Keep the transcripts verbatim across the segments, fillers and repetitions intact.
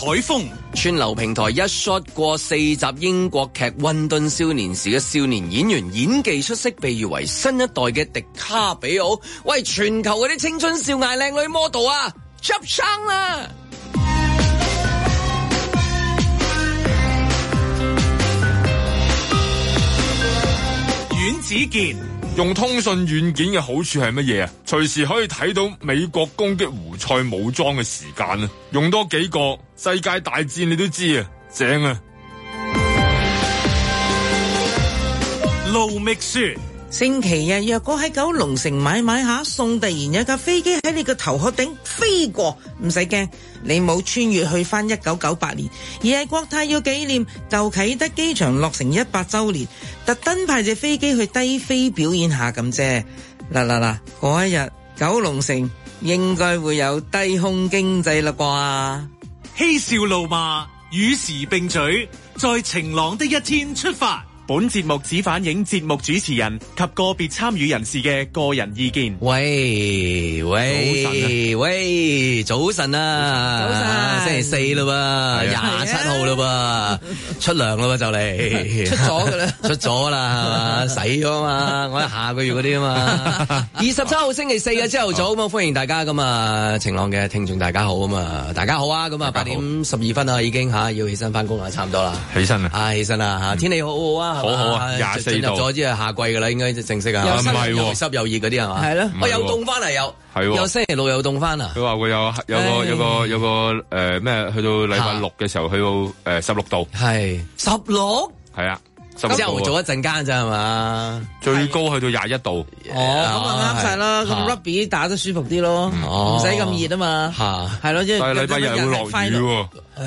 海峰， 串流平台一 shot 過四集英國劇《混沌少年時》嘅少年演員演技出色，被譽為新一代嘅迪卡比奧。喂，全球嗰啲青春少艾靚女 model 啊，出生啦！ 阮子健， 用通訊軟件嘅好處係乜嘢啊？隨時可以睇到美國攻擊胡塞武裝嘅時間啊！用多幾個世界大戰你都知啊，正啊！ 盧覓雪， 星期日若果喺九龍城買買下餸，突然有架飛機喺你個頭殼頂飛過，唔使驚，你冇穿越去翻一九九八年，而係國泰要紀念舊啟德機場落成一百週年，特登派隻飛機去低飛表演下咁啫。嗱嗱嗱，嗰一日九龍城應該會有低空經濟啦啩。 嬉笑怒罵與時並舉，在晴朗的一天出發。 本節目只反映節目主持人及個別參與人士嘅個人意見。 喂喂喂，早晨啊！早晨啊！星期四啦喎，廿七號啦喎，出糧啦喎就嚟， 出咗㗎啦， 出咗啦係嘛，使咗嘛，我係下個月嗰啲啊嘛。二十七號星期四嘅朝頭早咁啊，歡迎大家咁啊，晴朗嘅聽眾大家好啊嘛，大家好啊，咁啊八點十二分啊已經嚇要起身翻工啦，差唔多啦， 起身啊， 啊起身啦嚇，天氣好好啊！ 好好啊，廿四度，進入咗之後夏季㗎啦，應該正式啊， 唔係又濕又熱嗰啲係嘛？係咯，我又凍翻嚟又，係喎，又星期六又凍翻啊！ 佢話會有有個有個有個誒咩？去到禮拜六嘅時候去到誒十六度， 係十六，係啊。之後做一陣間咋係嘛？ 最高去到廿一度。 哦，咁啊啱晒啦，咁 rugby 打得舒服啲咯，唔使咁熱啊嘛。嚇，係咯，即係。但係禮拜日會落雨喎。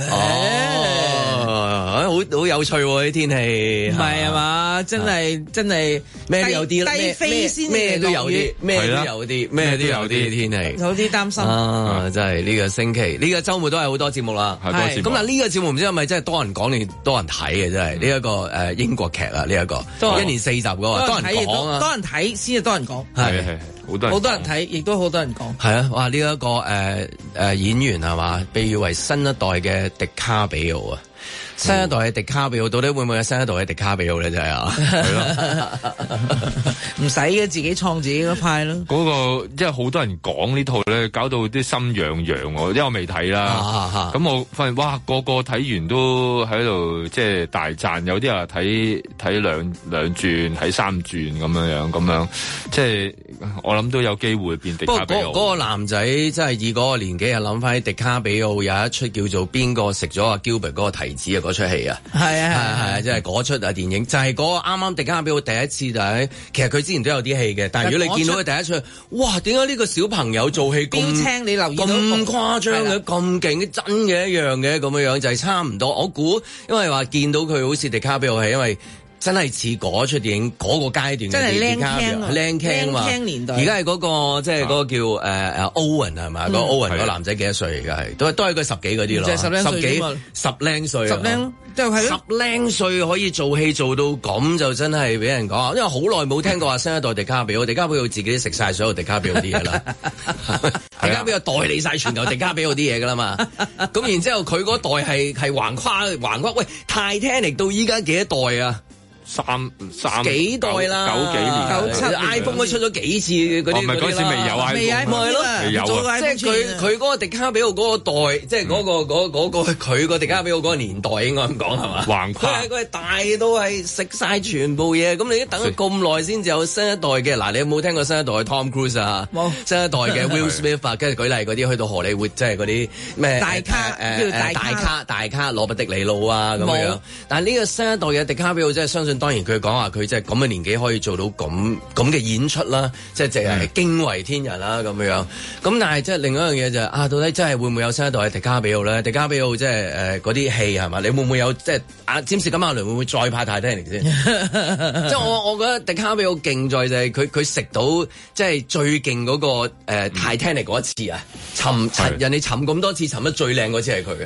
哦，好好有趣喎啲天氣。 唔係啊嘛，真係真係咩都有啲， 低飛先咩都有啲，咩都有啲，咩都有啲天氣。 有啲擔心。 啊，真係呢個星期呢個週末都係好多節目啦。係多節目。咁嗱呢個節目唔知係咪真係多人講定多人睇嘅真係呢一個誒英國劇啊，呢一個一年四集嘅喎，多人講啊， 多人睇先至多人講， 係係好多人好多人睇，亦都好多人講。 係啊，哇！呢一個誒誒演員係嘛，被譽為新一代嘅迪卡比奧啊。新一代嘅迪卡比奧到底會唔會有新一代嘅迪卡比奧咧？真係啊，係咯， 唔使嘅，自己創自己嗰派咯。 嗰個即係好多人講呢套咧，搞到啲心癢癢喎。因為我未睇啦，咁我發現哇，個個睇完都喺度即係大讚，有啲人睇睇兩兩轉，睇三轉咁樣樣咁樣，即係我諗都有機會變迪卡比奧。 不過嗰個男仔真係以嗰個年紀，係諗翻起迪卡比奧有一出叫做邊個食咗阿 Gilbert 嗰個提子啊嗰出戲啊，係啊係係係，即係嗰出啊電影，就係嗰個啱啱迪卡比奧第一次就係，其實佢之前都有啲戲嘅，但係如果你見到佢第一出，哇！點解呢個小朋友做戲咁青？你留意到咁誇張嘅，咁勁嘅，真嘅一樣嘅咁樣樣，就係差唔多。我估因為話見到佢好似迪卡比奧係因為。真係似嗰出電影嗰個階段嘅， 真係靚聽啊， 靚聽啊嘛！ 年代， 而家係嗰個即係嗰個叫誒誒 Owen 係咪？嗰個 Owen 嗰個男仔幾多歲？而家係都都係佢十幾嗰啲咯， 即係十零歲， 十幾十零歲， 十零就係十零歲可以做戲做到咁，就真係俾人講。因為好耐冇聽過話新一代迪卡比奧，迪卡比奧自己都食晒所有迪卡比奧啲嘢啦，迪卡比奧代理晒全球迪卡比奧啲嘢㗎啦嘛。咁然之後佢嗰代係係橫跨橫跨，喂 Titanic 到依家幾多代啊？ 三三幾代啦， 九幾年， 九七 iPhone 都出咗幾次嗰啲， 唔係嗰時未有 iPhone， 未有咪咯，未有啊！ 即係佢佢嗰個迪卡比奧嗰個代，即係嗰個嗰嗰個佢個迪卡比奧嗰個年代應該咁講係嘛？橫跨佢係佢係大到係食晒全部嘢，咁你等咗咁耐先至有新一代嘅。嗱，你有冇聽過新一代嘅 Tom Cruise 啊？冇。新一代嘅 Will Smith 啊，跟住舉例嗰啲去到荷里活，即係嗰啲咩大卡誒大卡大卡羅伯迪尼路啊咁樣。但係呢個新一代嘅迪卡比奧，即係相信當然佢講話佢即係咁嘅年紀可以做到咁咁嘅演出啦，即係淨係驚為天人啦咁樣。咁但係即係另一樣嘢就係啊，到底真係會唔會有新一代嘅迪卡比奧咧？迪卡比奧即係誒嗰啲戲係嘛？你會唔會有即係啊？詹士金馬倫會唔會再拍泰坦尼克先？即係我我覺得迪卡比奧勁在就係佢佢食到即係最勁嗰個誒泰坦尼克嗰一次啊！沉沉人哋沉咁多次，沉得最靚嗰次係佢嘅。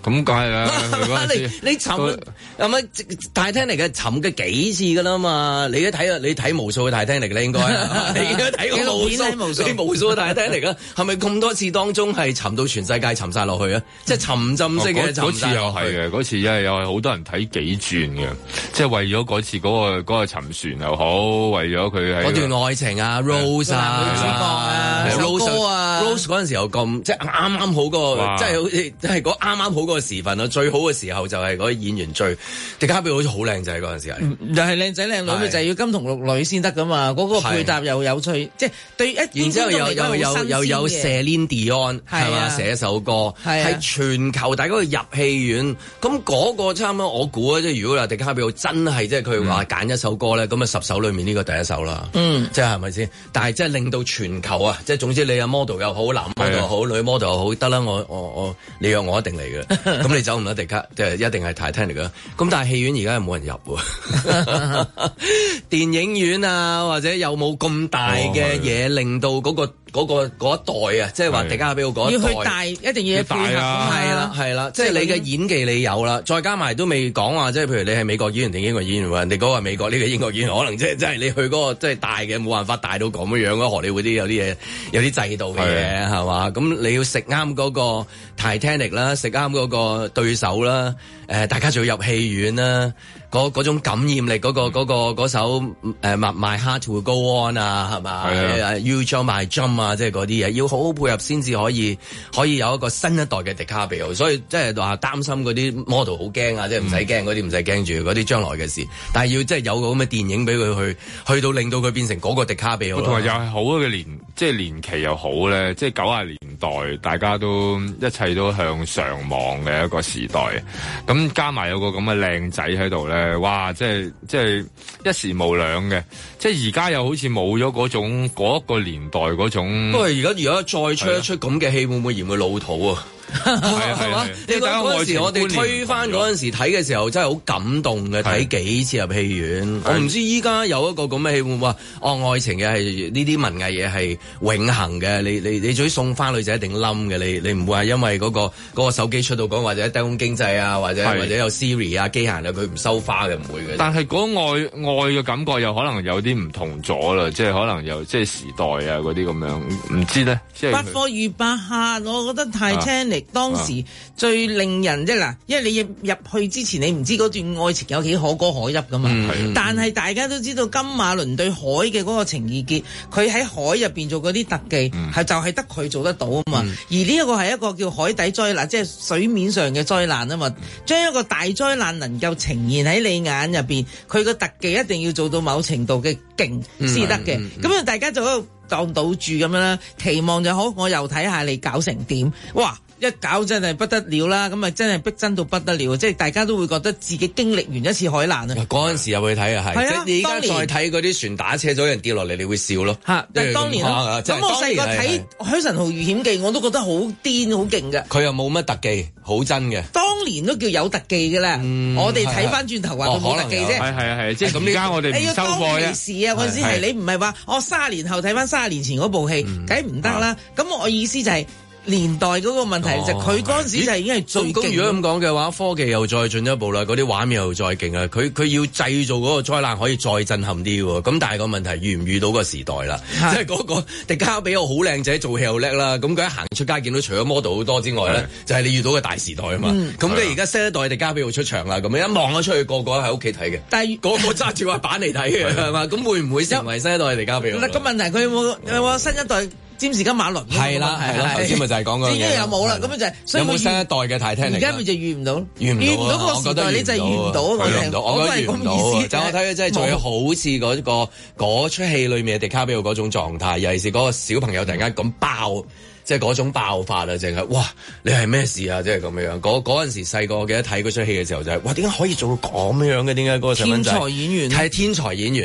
咁梗係啦， 你你沉係咪Titanic嘅沉嘅幾次噶啦嘛？你都睇啊，你睇無數嘅Titanic咧，應該你都睇過無數，你無數嘅Titanic啦，係咪咁多次當中係沉到全世界沉晒落去啊？即係沉浸式嘅沉晒落去。嗰次又係嘅， 嗰次又係又係好多人睇幾轉嘅，即係為咗嗰次嗰個嗰個沉船又好，為咗佢喺嗰段愛情啊 ，Rose 啊， 女主角啊，首歌啊 ，Rose 嗰陣時候咁，即係啱啱好個，即係好似即係嗰啱啱好個時分啊，最好嘅時候就係嗰啲演員最，迪卡比好似好靚仔嗰陣時係， 又係靚仔靚女，咪就係要金童玉女先得噶嘛，嗰個配搭又有趣，即係對一， 然之後又又又又有 Celine Dion 係嘛寫一首歌，係全球大家去入戲院，咁嗰個差唔多，我估啊，即係如果話迪卡比真係即係佢話揀一首歌咧，咁啊十首裏面呢個第一首啦，嗯，即係係咪先？但係即係令到全球啊，即係總之你有 model 又好，男 model 又好，女 model 又好，得啦，我我我你約我一定嚟嘅，咁你走唔甩迪卡，即係一定係 Titanic 㗎。咁但係戲院而家係冇人入喎，電影院啊或者有冇咁大嘅嘢令到嗰個嗰個嗰一代啊，即係話迪卡比嗰一代要去大，一定要配合，係啦係啦，即係你嘅演技你有啦，再加埋都未講話，即係譬如你係美國演員定英國演員，人哋嗰個美國呢個英國演員，可能即係即係你去嗰個即係大嘅冇辦法大到咁樣樣咯，荷里活啲有啲嘢有啲制度嘅嘢係嘛，咁你要食啱嗰個 Titanic 啦，食啱嗰個對手啦，誒大家仲要入戲院啦。嗰嗰種感染力嗰、嗰個嗰、嗰個嗰首誒、uh, My Heart Will Go On 啊，係嘛？You Jump My Jump 啊，即係嗰啲嘢要好好配合先至可以可以有一個新一代嘅迪卡比奧，所以即係話擔心嗰啲 model 好驚啊，即係唔使驚嗰啲唔使驚住嗰啲將來嘅事，但係要即係有個咁嘅電影俾佢去去到令到佢變成嗰個迪卡比奧， 同埋又係好嘅年即係年期又好咧，即係九十年代大家都一切都向上望嘅一個時代，咁加埋有個咁嘅靚仔喺度咧。誒，哇！即係即係一時無兩嘅，即係而家又好似冇咗嗰種嗰一個年代嗰種。不過而家如果再出一出咁嘅戲，會唔會嫌佢老土啊？係啊係嘛！你講嗰陣時，我哋推翻嗰陣時睇嘅時候，真係好感動嘅，睇幾次入戲院。我唔知依家有一個咁嘅戲會唔會話，哦，愛情嘅係呢啲文藝嘢係永恆嘅。你你你最送翻女仔一定冧嘅。你你唔會係因為嗰個嗰個手機出到講或者低空經濟啊，或者或者有 Siri 啊機械啊，佢唔收花嘅，唔會嘅。 但係嗰愛愛嘅感覺又可能有啲唔同咗啦，即係可能又即係時代啊嗰啲咁樣，唔知咧。 百貨與百客，我覺得 Titanic。當時最令人即係嗱，因為你入入去之前，你唔知嗰段愛情有幾可歌可泣噶嘛。嗯、但係大家都知道金馬倫對海嘅嗰個情意結，佢喺海入邊做嗰啲特技，係、嗯、就係得佢做得到啊嘛。嗯、而呢一個係一個叫海底災難，即係水面上嘅災難啊嘛。將、嗯、一個大災難能夠呈現喺你眼入邊，佢個特技一定要做到某程度嘅勁先得嘅。咁啊、嗯，嗯、大家就喺度當賭注咁樣啦，期望就好，我又睇下你搞成點，哇！一搞真係不得了啦，咁啊真係逼真到不得了，即係大家都會覺得自己經歷完一次海難啊！ 嗰陣時入去睇啊，係，即係你而家再睇嗰啲船打斜咗人跌落嚟，你會笑咯。嚇！ 但係當年啦，咁我細個睇《海神號遇險記》，我都覺得好癲好勁嘅。 佢又冇乜特技，好真嘅。 當年都叫有特技嘅啦，我哋睇翻轉頭話佢冇特技啫。 係係係，即係咁而家我哋唔收貨咧。 時啊，嗰陣時係你唔係話我卅年後睇翻卅年前嗰部戲，梗係唔得啦。咁我意思就係。年代嗰個問題就佢嗰陣時就已經係最勁。咁如果咁講嘅話，科技又再進一步啦，嗰啲畫面又再勁啊！佢佢要製造嗰個災難可以再震撼啲喎。咁但係個問題遇唔遇到個時代啦？即係嗰個迪卡比奧好靚仔，做戲又叻啦。咁佢一行出街見到除咗 model 好多之外咧，就係你遇到個大時代啊嘛。咁你而家新一代迪卡比奧出場啦，咁一望咗出去，個個喺屋企睇嘅。但係個個揸住滑板嚟睇嘅係嘛？咁會唔會成為新一代迪卡比奧？ 個問題佢有冇有冇新一代？詹士金馬倫係啦係啦，頭先咪就係講嗰樣嘢。 自己有冇啦？咁樣就係有冇新一代嘅Titanic？ 而家咪就遇唔到， 遇唔到。 遇唔到個時代，你就係遇唔到。 我遇唔到，我覺得遇唔到。就我睇佢真係做好似嗰個嗰出戲裏面嘅迪卡比奧嗰種狀態，尤其是嗰個小朋友突然間咁爆，即係嗰種爆發啊！淨係哇，你係咩事啊？即係咁樣。嗰嗰陣時細個記得睇嗰出戲嘅時候就係哇，點解可以做到咁樣嘅？點解嗰個細蚊仔？ 天才演員係天才演員。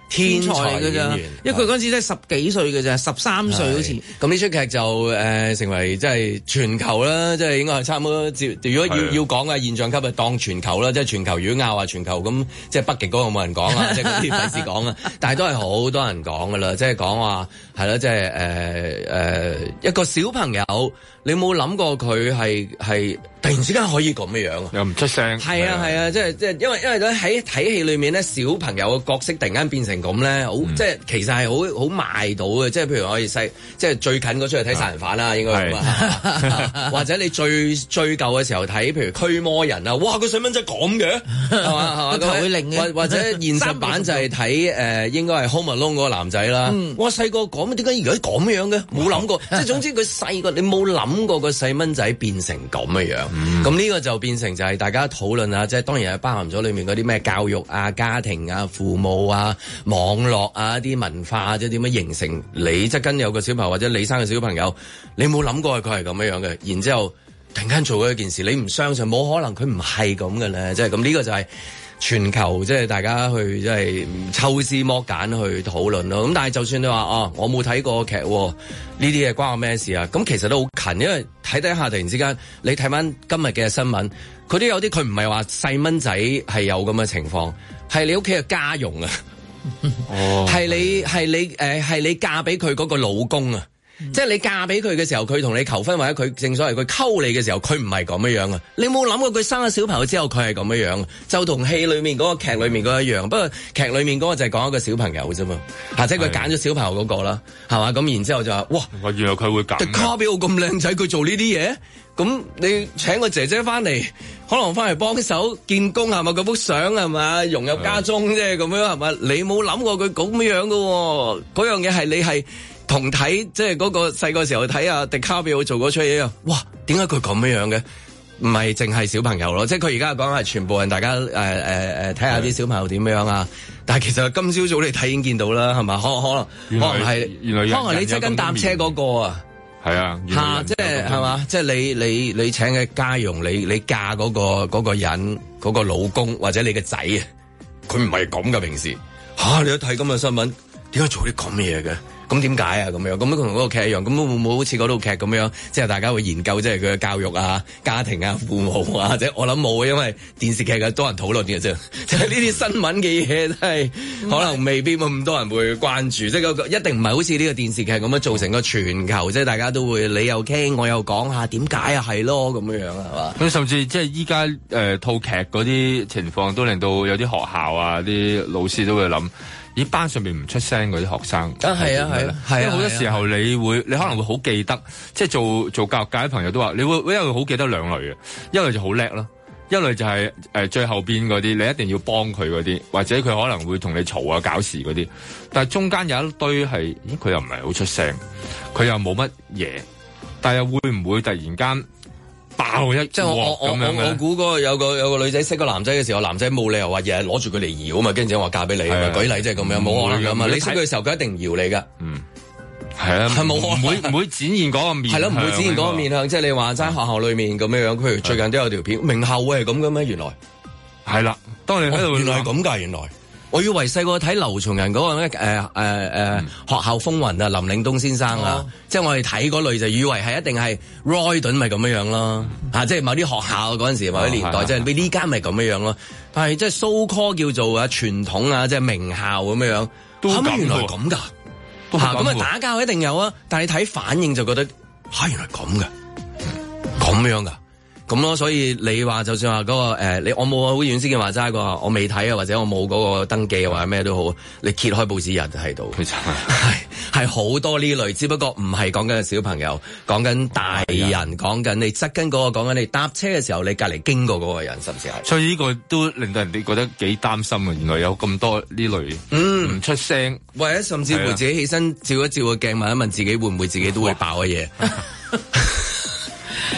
天才嚟㗎咋，因為佢嗰陣時都係十幾歲㗎咋，十三歲好似。 咁呢出劇就誒、呃、成為即係全球啦，即係應該係差唔多。如果要要講嘅現象級，就當全球啦，即係全球。如果拗話全球咁，即係北極嗰個冇人講啊，即係嗰啲費事講啊。但係都係好多人講㗎啦，即係講話係咯，即係誒誒一個小朋友，你冇諗過佢係係突然之間可以咁嘅樣， 又唔出聲。 係啊係啊，即係即係因為因為咧喺睇戲裏面咧，小朋友嘅角色突然間變成咁咧，好、嗯、即係其實係好好賣到嘅。即係譬如我哋細即係最近嗰出嚟睇殺人犯啦，應該咁啊。或者你最最舊嘅時候睇，譬如驅魔人啊，哇個細蚊仔咁嘅，係嘛係嘛， 頭會擰嘅。 或或者現實版就係睇誒應該係 Home Alone 嗰個男仔啦。嗯、哇細個講點解而家咁樣嘅？冇諗過，即係總之佢細個你冇諗過個細蚊仔變成咁嘅樣。咁呢、嗯、個就變成就係大家討論啊，即係當然係包含咗裏面嗰啲咩教育啊、家庭啊、父母啊、網絡啊、一啲文化，即係點樣形成你即跟有個小朋友或者你生嘅小朋友，你冇諗過佢係咁樣樣嘅，然之後突然間做咗一件事，你唔相信，冇可能佢唔係咁嘅咧，即係咁呢個就係全球即係大家去即係抽絲剝繭去討論咯。咁但係就算你話哦，我冇睇過劇，呢啲嘢關我咩事啊？咁其實都好近，因為睇睇下突然之間，你睇翻今日嘅新聞，佢都有啲佢唔係話細蚊仔係有咁嘅情況，係你屋企嘅家用啊，哦，係你係你誒係你嫁俾佢嗰個老公啊。即係你嫁俾佢嘅時候，佢同你求婚或者佢正所謂佢溝你嘅時候，佢唔係咁樣樣啊！你冇諗過佢生咗小朋友之後，佢係咁樣樣，就同戲裏面嗰個劇裏面嗰一樣。不過劇裏面嗰個就係講一個小朋友啫嘛，吓即係佢揀咗小朋友嗰個啦，係嘛？咁然之後就話哇， 原來佢會揀。迪卡比奧咁靚仔，佢做呢啲嘢，咁你請個姐姐翻嚟，可能翻嚟幫手見工係咪？嗰幅相係咪融入家中啫？咁樣係咪？你冇諗過佢咁樣噶？嗰樣嘢係你係。同睇即係嗰個細個時候睇阿迪卡比奧做嗰出嘢一樣，哇！點解佢咁樣樣嘅？唔係淨係小朋友咯，即係佢而家講係全部人，大家誒誒誒睇下啲小朋友點樣啊！但係其實今朝早你睇已經見到啦，係嘛？可可能可能係原來可能你即係跟搭車嗰個啊，係啊嚇，即係係嘛？即係你你你請嘅家用，你你嫁嗰個嗰個人嗰個老公或者你嘅仔啊，佢唔係咁嘅平時嚇，你一睇咁嘅新聞，點解做啲咁嘅嘢嘅？咁點解啊？咁樣咁同嗰個劇一樣，咁會唔會好似嗰套劇咁樣？即係大家會研究，即係佢嘅教育啊、家庭啊、父母啊，或者我諗冇，因為電視劇嘅多人討論嘅啫。即係呢啲新聞嘅嘢，真係可能未必咁多人會關注。即係個一定唔係好似呢個電視劇咁樣造成個全球，即係大家都會你又傾，我又講下點解啊，係咯咁樣樣係嘛？咁甚至即係依家誒套劇嗰啲情況，都令到有啲學校啊、啲老師都會諗。咦，班上面唔出聲嗰啲學生啊，係啊係啊， 因為好多時候你會你可能會好記得，即係做做教育界嘅朋友都話，你會因為好記得兩類嘅，一類就好叻啦，一類就係誒最後邊嗰啲，你一定要幫佢嗰啲，或者佢可能會同你嘈啊搞事嗰啲，但係中間有一堆係，咦佢又唔係好出聲，佢又冇乜嘢，但係又會唔會突然間爆一即係我我我我估嗰個有個有個女仔識個男仔嘅時候，男仔冇理由話日日攞住佢嚟搖啊嘛，跟住話嫁俾你啊嘛，舉例即係咁樣，冇可能噶嘛。你識佢嘅時候，佢一定唔搖你噶。嗯，係啊，係冇唔會唔會展現嗰個面向。係咯，唔會展現嗰個面向。即係你話齋學校裏面咁樣樣，譬如最近都有條片，名校會係咁嘅咩？原來係啦，當你喺度原來係咁㗎，原來。我以為細個睇劉松仁嗰個咧，誒誒誒學校風雲啊，林嶺東先生啊，哦、即係我哋睇嗰類就以為係一定係 Royden 咪咁樣樣咯，嚇、嗯，即係某啲學校嗰陣時某啲年代，哦、即係呢間咪咁樣樣咯。但係即係 so call 叫做啊傳統啊，即係名校咁樣樣，都咁原來咁㗎，嚇咁啊打交一定有啊，但係你睇反應就覺得嚇、啊、原來咁嘅，咁、嗯、樣㗎。咁咯，所以你話就算話嗰、那個誒，你、呃、我冇好遠先嘅話齋個，我未睇啊，或者我冇嗰個登記或者咩都好，你揭開報紙日就喺度，係係好多呢類，只不過唔係講緊小朋友，講緊大人，講緊的你側跟嗰個，講緊你搭車嘅時候，你隔離經過嗰個人，甚至係。所以呢個都令到人哋覺得幾擔心啊！原來有咁多呢類，嗯，唔出聲，或者甚至乎自己起身照一照個鏡，問一問自己會唔會自己都會爆嘅嘢。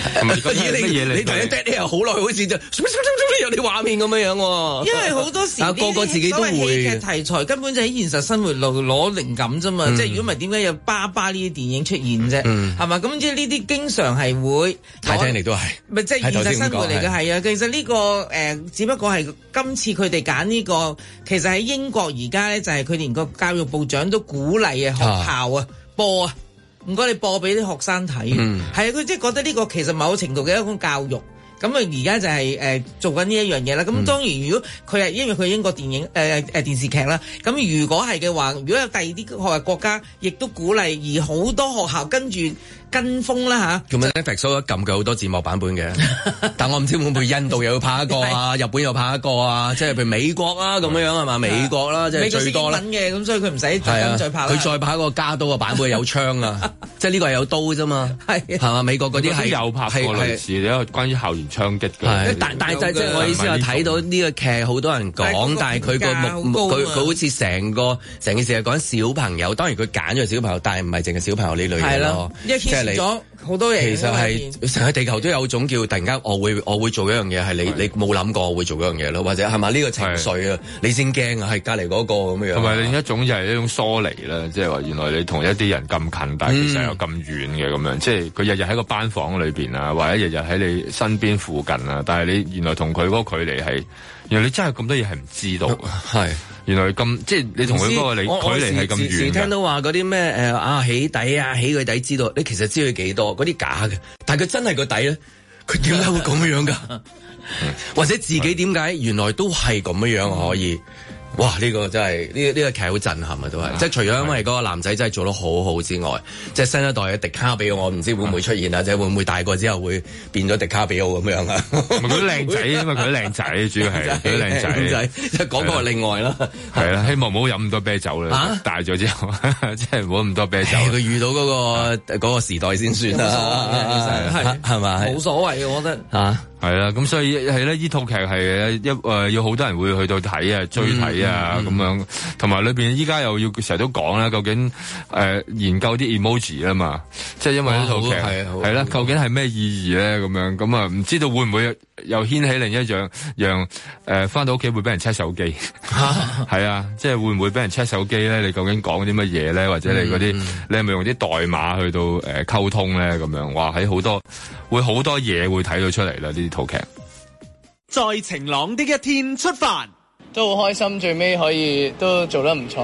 乜嘢嚟？ 你睇 dead air 好耐，好似就有啲畫面咁樣樣喎。 因為好多時啊個個自己都會戲劇題材根本就喺現實生活度攞靈感啫嘛。 嗯、 即係如果唔係點解有巴巴呢啲電影出現啫？ 嗯， 係嘛？咁即係呢啲經常係會。 睇聽嚟都係。 咪即係現實生活嚟嘅係啊。其實呢、呢個誒、呃，只不過係今次佢哋揀呢個，其實喺英國而家咧就係佢連個教育部長都鼓勵啊學校啊播啊。唔該，你播俾啲學生睇，係啊，佢即係覺得呢個其實某程度嘅一種教育。咁啊，而家就係、是、誒、呃、做緊呢一樣嘢啦。咁當然，如果佢係因為佢係英國電影誒誒、呃、電視劇啦，咁如果係嘅話，如果有第二啲學校國家亦都鼓勵，而好多學校跟住跟風啦嚇。咁啊 Netflix 都撳佢好多字幕版本嘅，但我唔知會唔會印度又要拍一個啊，日本又拍一個啊，即係譬如美國啊咁樣樣係嘛？美國啦，即係最多啦。美國嘅，咁所以佢唔使再再拍啦。佢再拍一個加刀嘅版本有槍啊，即係呢個係有刀啫嘛。係係嘛？美國嗰啲係有拍過類似，因為關於校園槍擊嘅。 但但係即係我意思係睇到呢個劇好多人講，但係佢個目佢佢好似成個成件事係講小朋友，當然佢揀咗小朋友，但係唔係淨係小朋友呢類嘢咯。即係你咗好多嘢。其實係成個地球都有種叫突然間我會我會做一樣嘢，係你你冇諗過我會做一樣嘢咯，或者係咪呢個情緒啊？你先驚啊，係隔離嗰個咁樣。同埋另一種就係一種疏離啦，即係話原來你同一啲人咁近，但係其實又咁遠嘅咁樣，即係佢日日喺個班房裏邊啊，或者日日喺你身邊附近啊，但係你原來同佢嗰個距離係，原來你真係咁多嘢係唔知道，係原來咁即係你同佢嗰個你距離係咁遠。時時聽到話嗰啲咩誒啊起底啊起佢底知道，你其實知佢幾多，嗰啲假嘅，但係佢真係個底咧，佢點解會咁樣㗎？或者自己點解原來都係咁樣樣可以？哇！呢、這個真係呢呢個劇好震撼啊，都係即係除咗因為嗰個男仔真係做得好好之外，即係新一代嘅迪卡比奧，我唔知會唔會出現啊，即係會唔會大個之後會變咗迪卡比奧咁樣啊？ 佢都靚仔，因為佢都靚仔，主要係佢都靚仔。 即係講個係另外啦， 係啦，希望唔好飲咁多啤酒啦。啊、大咗之後，即係唔好咁多啤酒。 佢遇到嗰、那個嗰、那個時代先算啦，係係咪？ 冇所謂嘅，我覺得啊。 係啦，咁所以係咧，呢套劇係一誒，要好多人會去到睇啊、追睇啊咁、嗯嗯、樣，同埋裏邊依家又要成日都講啦，究竟誒、呃、研究啲 emoji 啊嘛，即係因為呢套劇係啦，究竟係咩意義咧？咁樣咁啊，唔知道會唔會又掀起另一樣讓誒翻到屋企會俾人 check 手機，係啊，即係會唔會俾人 check 手機咧？你究竟講啲乜嘢咧？或者你嗰啲、嗯、你係咪用啲代碼去到誒溝通咧？咁樣哇，喺好多會好多嘢會睇到出嚟啦！呢套劇在晴朗的一天出發， 都好開心，最尾可以都做得唔錯。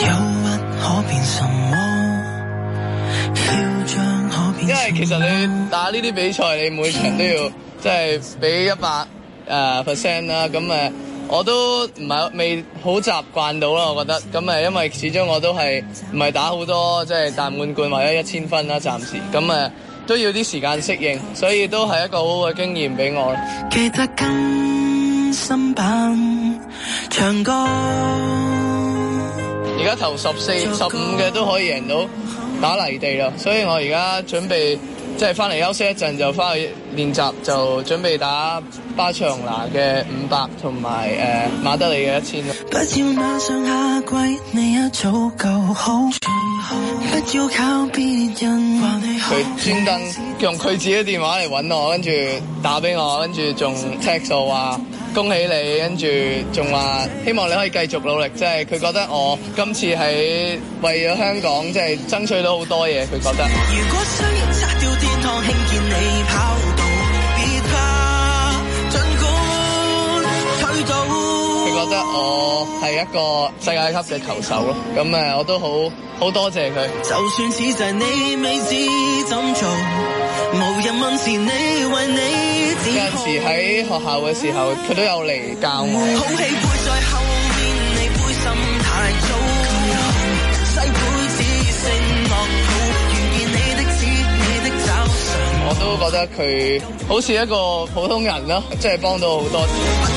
因為其實你打呢啲比賽，你每場都要即係俾一百誒 percent 啦。咁誒，我都唔係未好習慣到啦。我覺得咁誒，因為始終我都係唔係打好多即係大滿貫或者一千分啦，暫時咁誒。都要啲時間適應，所以都係一個好好嘅經驗俾我。記得跟新版唱歌，而家頭十四、十五嘅都可以贏到打泥地啦，所以我而家準備即係翻嚟休息一陣，就翻去練習，就準備打巴塞隆拿嘅五百同埋誒馬德里嘅一千。不要馬上下跪，你一早夠好。不要靠別人，佢專登用佢自己電話嚟揾我，跟住打俾我，跟住仲 text 我話恭喜你，跟住仲話希望你可以繼續努力，即係佢覺得我今次係為咗香港即係爭取到好多嘢，佢覺得。如果需要拆掉天堂，興建你跑道，別怕，儘管推倒。佢覺得我係一個世界級嘅球手咯，咁誒我都好好多謝佢。就算此際你未知怎做，無人問時你為你。有陣時喺學校嘅時候，佢都有嚟教我。好戲背在後面，你背心太早，西背只剩樂譜，願意你的指你的找尋。我都覺得佢好似一個普通人咯，即係幫到好多。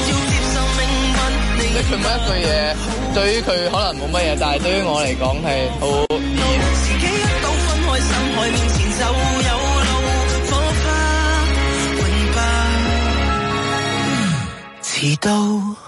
即係佢每一句嘢，對於佢可能冇乜嘢，但係對於我嚟講係好意義。自己一到分開心海面前就有路火花，永不遲到。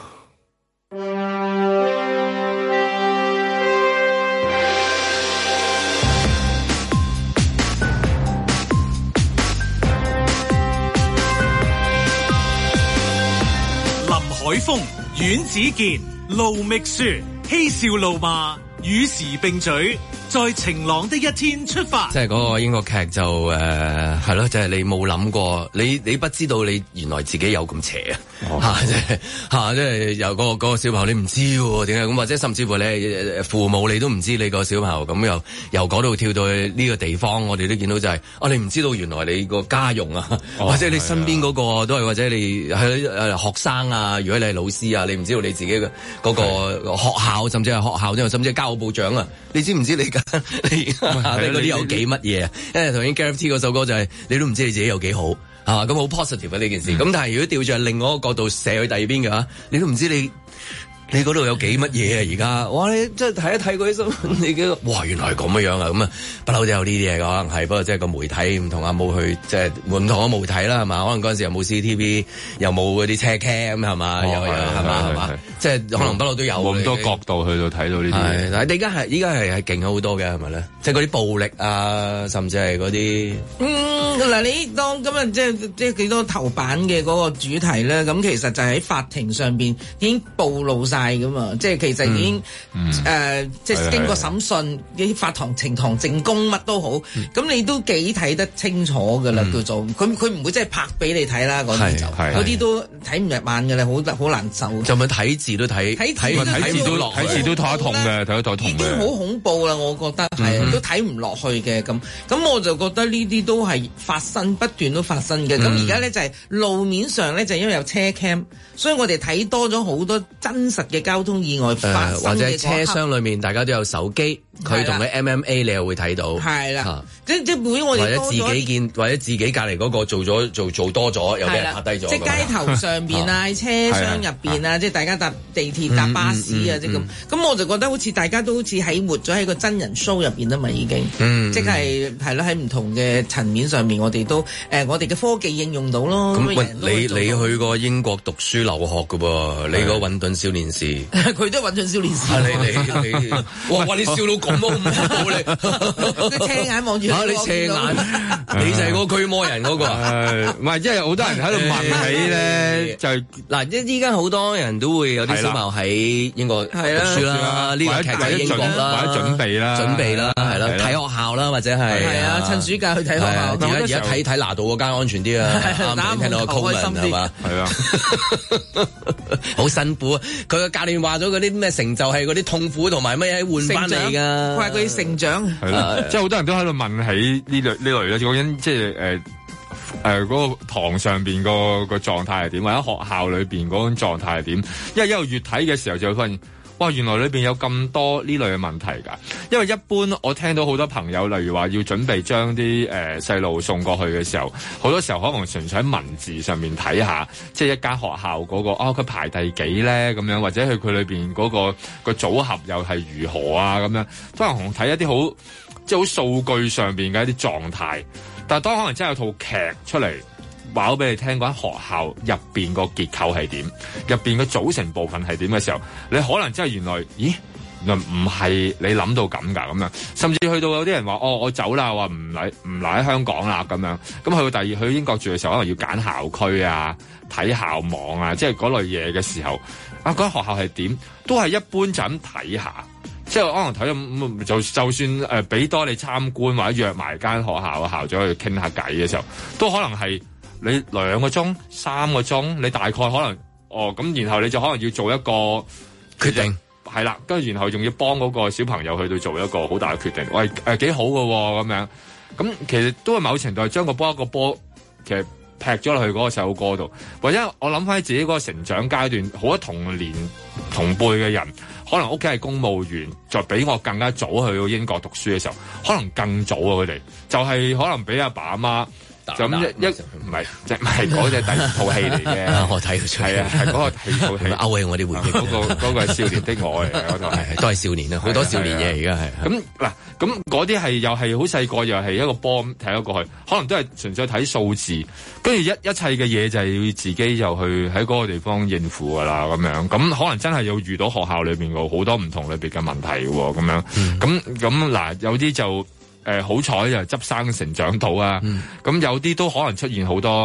海峰、阮子健、盧覓雪，嬉笑怒罵，與時並舉，在晴朗的一天出發。 即係嗰個英國劇就誒係咯，即係你冇諗過，你你不知道你原來自己有咁邪啊！嚇，即係嚇，即係由嗰個嗰個小朋友你唔知喎點解咁，或者甚至乎你父母你都唔知你個小朋友咁又由嗰度跳到去呢個地方，我哋都見到就係啊，你唔知道原來你個家用啊，或者你身邊嗰個都係，或者你係誒學生啊，如果你係老師啊，你唔知道你自己嘅嗰個學校，甚至係學校之後，甚至係教務部長啊，你知唔知你㗎？你嗰啲有幾乜嘢啊？因為頭先 Gareth T 嗰首歌就係、是、你都唔知你自己有幾好係咁好 positive 啊呢件事。咁、嗯、但係如果調轉另外一個角度射去第二邊嘅話，你都唔知你。你嗰度有幾乜嘢啊？而家哇！你即係睇一睇嗰啲新聞，你幾哇原來係咁樣樣啊！咁啊，不嬲都有呢啲嘢嘅，可能係不過即係個媒體唔同啊，冇去即係唔同嘅媒體啦，係嘛？可能嗰陣時又冇 C C T V，又冇嗰啲車 cam 係嘛？又又係嘛係嘛？即係可能不嬲都有冇咁多角度去到睇到呢啲。係， 但係你而家係依家係係勁咗好多嘅係咪咧？即係嗰啲暴力啊，甚至係嗰啲嗯嗱，你當咁啊，即係即係幾多頭版嘅嗰個主題咧？咁其實就喺法庭上邊已經暴露晒。噶嘛，即係其實已經誒、嗯嗯呃，即係經過審訊，啲法堂、呈堂證供乜都好，咁、嗯、你都幾睇得清楚噶啦，叫做佢佢唔會即係拍俾你睇啦，嗰啲就嗰啲都睇唔入眼嘅啦，好好難受。 就咪睇字都睇，睇睇睇字都落，睇字都睇得痛嘅，睇得痛嘅。已經好恐怖啦，我覺得係、嗯、都睇唔落去嘅咁。咁我就覺得呢啲都係發生不斷都發生嘅。咁而家咧就係、是、路面上咧就因為有車 cam，所以我哋睇多咗好多真實嘅交通意外發生嘅、呃、或者車廂裏面大家都有手機，佢同佢 M M A 你又會睇到，係啦、啊，即即每我哋或者自己見，或者自己隔離嗰個做咗做做多咗，又俾人拍低咗，即係街頭上邊啊，喺車廂入邊啊，即係大家搭地鐵搭巴士啊，即咁，咁、嗯、我就覺得好似大家都好似喺活咗喺個真人 show 入邊啊嘛，已經，嗯、即係係咯喺唔同嘅層面上面，我哋都誒、呃、我哋嘅科技應用到咯。咁喂，你你去過英國讀書留學㗎噃，你個混沌少年時。佢都混進少年時、啊，你你你，哇哇！你笑到咁都唔好你，佢斜眼望住你斜眼，你就係嗰個驅魔人嗰、那個， 唔係，因為好多人喺度問起咧，就係嗱，依依家好多人都會有啲小朋友喺英國讀書啦，呢個劇喺英國啦， 或者準備啦， 準備啦，係啦，睇學校啦，或者係係啊，趁暑假去睇學校。而家而家睇睇拿度嗰間安全啲啊，啱啱聽到個 comment 係嘛，係啊，好辛苦啊！佢個教練話咗嗰啲咩成就係嗰啲痛苦同埋乜嘢換翻嚟㗎，話佢成長係啦，即係好多人都喺度問起呢類呢類咧，講緊即係誒誒嗰個堂上邊個個狀態係點，或者學校裏邊嗰種狀態係點？因為一路越睇嘅時候就會發現，哇！原來裏邊有咁多呢類嘅問題㗎。因為一般我聽到好多朋友，例如話要準備將啲誒細路送過去嘅時候，好多時候可能純粹喺文字上面睇下，即係一間學校嗰個哦，佢排第幾咧咁樣，或者佢佢裏邊嗰個個組合又係如何啊咁樣，都係可能睇一啲好即係好數據上邊嘅一啲狀態。但係當可能真係有套劇出嚟話咗俾你聽，嗰間學校入邊個結構係點，入邊嘅組成部分係點嘅時候，你可能真係原來，咦？原來唔係你諗到咁㗎咁樣，甚至去到有啲人話：哦，我走啦，話唔嚟唔嚟喺香港啦咁樣。咁去到第二去英國住嘅時候，可能要揀校區啊、睇校網啊，即係嗰類嘢嘅時候，啊嗰間學校係點，都係一般就咁睇下。即係可能睇咗就就算誒俾多你參觀或者約埋間學校嘅校長去傾下偈嘅時候，都可能係你兩個鐘、三個鐘，你大概可能哦咁，然後你就可能要做一個決定，係啦，跟住然後仲要幫嗰個小朋友去到做一個好大嘅決定。喂誒幾好㗎喎咁樣，咁其實都係某程度係將個波一個波其實劈咗落去嗰個細路哥度，或者我諗翻起自己嗰個成長階段，好多同年同輩嘅人。可能屋企係公務員，就比我更加早去到英國讀書嘅時候，可能更早啊！佢哋就係可能俾阿爸阿媽就咁一一唔係即係唔係嗰隻第二套戲嚟嘅。我睇到出係啊，係嗰個戲套戲勾起我啲回憶。嗰個嗰個係少年的我嚟嘅嗰套係都係少年啊，好多少年嘢而家係。咁嗱，咁嗰啲係又係好細個，又係一個波咁睇咗過去，可能都係純粹睇數字，跟住一一切嘅嘢就係要自己又去喺嗰個地方應付㗎啦咁樣。咁可能真係有遇到學校裏邊個好多唔同裏邊嘅問題喎咁樣。咁咁嗱，有啲就。誒好彩就執生成長到啊！咁、嗯、有啲都可能出現好多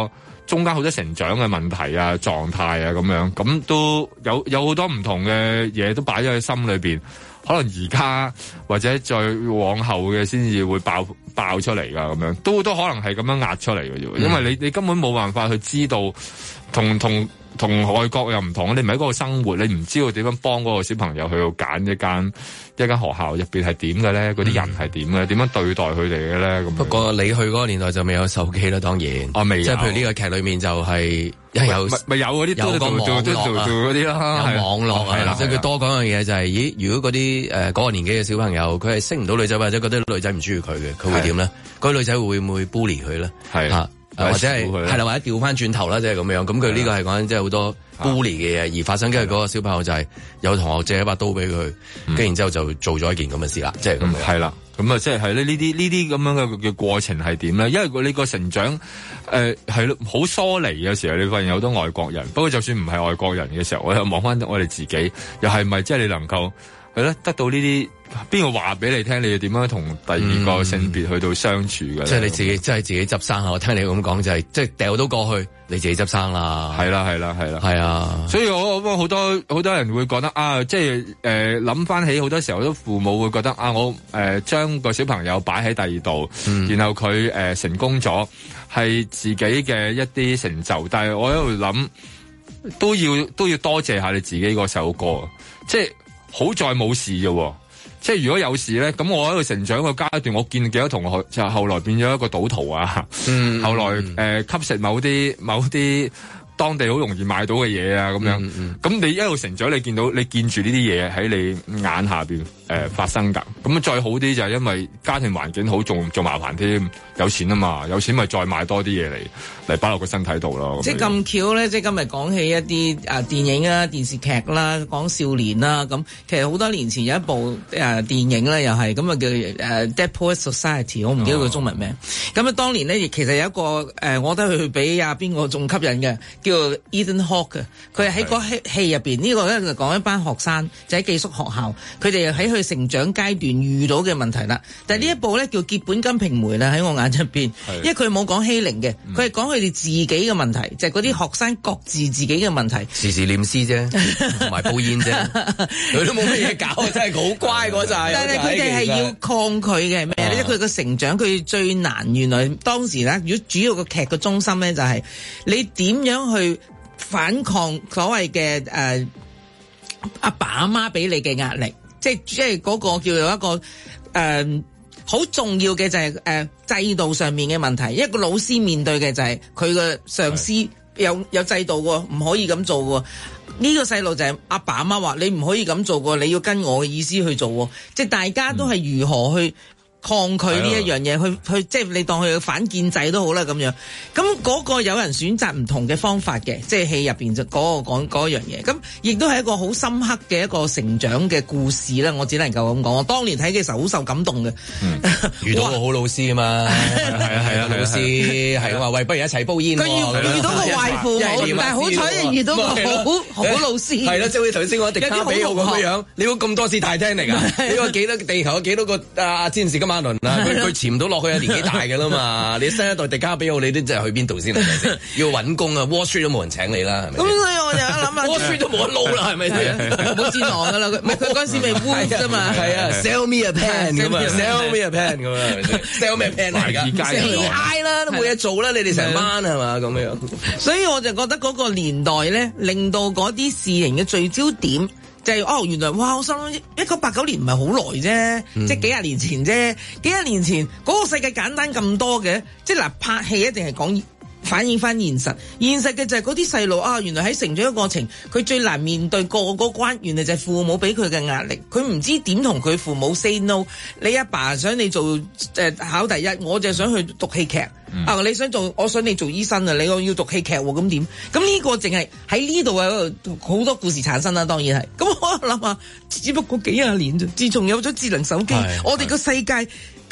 中間好多成長嘅問題啊、狀態啊咁樣，咁都有有好多唔同嘅嘢都擺咗喺心裏邊。可能而家或者再往後嘅先至會爆爆出嚟㗎，咁樣都都可能係咁樣壓出嚟嘅啫。因為你你根本冇辦法去知道同同同外國又唔同，你唔喺嗰個生活，你唔知道點樣幫嗰個小朋友去到揀一間一間學校入邊係點嘅咧，嗰啲人係點嘅，點樣對待佢哋嘅咧咁。不過你去嗰個年代就未有手機啦，當然。我未有。即係譬如呢個劇裏面就係。有咪有嗰啲有個網絡嗰啲啦， 有網絡啊，即係佢多講樣嘢就係，咦？如果嗰啲誒嗰個年紀嘅小朋友，佢係識唔到女仔或者覺得女仔唔中意佢嘅，佢會點咧？嗰女仔會唔會 bully 佢咧？係啊，或者係係啦，或者調翻轉頭啦，即係咁樣。咁佢呢個係講緊即係好多 bully 嘅嘢而發生，跟住嗰個小朋友就係有同學借一把刀俾佢，跟住然之後就做咗一件咁嘅事啦，即係咁樣。係啦。咁啊，即係係咧，呢啲呢啲咁樣嘅嘅過程係點咧？因為你個成長誒係咯，好疏離嘅時候，你發現有好多外國人。不過就算唔係外國人嘅時候，我又望翻我哋自己，又係咪即係你能夠係咧得到呢啲？邊個話俾你聽？你要點樣同第二個性別去到相處嘅？即係你自己，即係自己執生啊！我聽你咁講就係，即係掉到過去，你自己執生啦。係啦，係啦，係啦，係啊！所以我我好多好多人會覺得啊，即係誒諗翻起好多時候，好多父母會覺得啊，我誒將個小朋友擺喺第二度，嗯、然後佢誒、呃、成功咗，係自己嘅一啲成就。但係我喺度諗，都要都要多謝下你自己嗰首歌，即係好在冇事啫。即係如果有事咧，咁我喺度成長個階段，我見幾多同學就後來變咗一個賭徒啊，嗯、後來誒、呃、吸食某啲某啲當地好容易買到嘅嘢啊，咁樣，咁、嗯嗯、你一路成長，你見到你見住呢啲嘢喺你眼下邊誒、呃、發生㗎，咁再好啲就係因為家庭環境好，仲仲麻煩添，有錢啊嘛，有錢咪再買多啲嘢嚟嚟擺落個身體度咯。即係咁巧咧，即係今日講起一啲啊電影啊電視劇啦，講少年啦，咁其實好多年前有一部誒、啊、電影咧，又係咁啊叫誒、uh, Dead Poets Society， 我唔記得佢中文名。咁啊、哦、當年咧，亦其實有一個誒、呃，我覺得佢比啊邊個仲吸引嘅。叫 Ethan Hawke 嘅，佢係喺個戲戲入邊呢個咧就講一班學生就喺寄宿學校，佢哋喺佢成長階段遇到嘅問題啦。但係呢一部咧叫《結本金瓶梅》啦，喺我眼入邊，因為佢冇講欺凌嘅，佢係講佢哋自己嘅問題，就係嗰啲學生各自自己嘅問題，時時念詩啫，同埋煲煙啫，佢都冇乜嘢搞，真係好乖嗰陣。但係佢哋係要抗拒嘅係咩咧？佢個成長佢最難，原來當時咧，如果主要個劇嘅中心咧就係你點樣去反抗所謂嘅誒阿爸阿媽俾你嘅壓力，即係即係嗰個叫做一個誒好、呃、重要嘅就係、是、誒、呃、制度上面嘅問題。一個老師面對嘅就係佢嘅上司有有制度喎，唔可以咁做喎。呢、這個細路就係阿爸阿媽話你唔可以咁做喎，你要跟我嘅意思去做喎。即係大家都係如何去抗拒呢一樣嘢，去去即係你當佢反建制都好啦咁樣。咁嗰個有人選擇唔同嘅方法嘅，即係戲入邊就嗰個講嗰樣嘢。咁亦都係一個好深刻嘅一個成長嘅故事啦。我只能夠咁講。我當年睇嘅時候好受感動嘅，嗯、遇到個好老師啊嘛，係啊係啊，老師係話喂，不如一齊煲煙。佢遇遇到個壞父母，但係好彩又遇到個好好老師。係咯，即係好似頭先講迪卡比奧咁樣，你估咁多次泰坦尼克啊？你話幾多地球有幾多個啊戰士今晚？佢佢潛唔到落去啊！年紀大嘅啦嘛，你新一代迪卡比奧，你都即係去邊度先係咪先？要揾工啊，Wall Street 都冇人請你啦，係咪？咁所以我就諗下，Wall Street 都冇得撈啦，係咪先？冇戰狼噶啦，佢唔係佢嗰陣時未 Wolf 啫嘛，係啊 ，Sell me a pen 咁啊 ，Sell me a pen 咁啊 ，Sell me a pen 而家 ，Sell I 啦，都冇嘢做啦，你哋成班係嘛咁樣？所以我就覺得嗰個年代咧，令到嗰啲事情嘅聚焦點。就係、是、哦，原來哇！我心諗一九八九年唔係好耐啫，嗯、即係幾廿年前啫。幾廿年前嗰、那個世界簡單咁多嘅，即係嗱拍戲一定係講反映翻現實。現實嘅就係嗰啲細路啊，原來喺成長嘅過程，佢最難面對過嗰關，原來就係父母俾佢嘅壓力。佢唔知點同佢父母 say no。你阿爸，爸想你做誒、呃、考第一，我就想去讀戲劇。嗯、啊！你想做，我想你做醫生啊！你我要讀戲劇喎，咁點？咁呢個淨係喺呢度啊，好多故事產生啦，當然係。咁我諗下，只不過幾廿年啫。自從有咗智能手機，是我哋個世界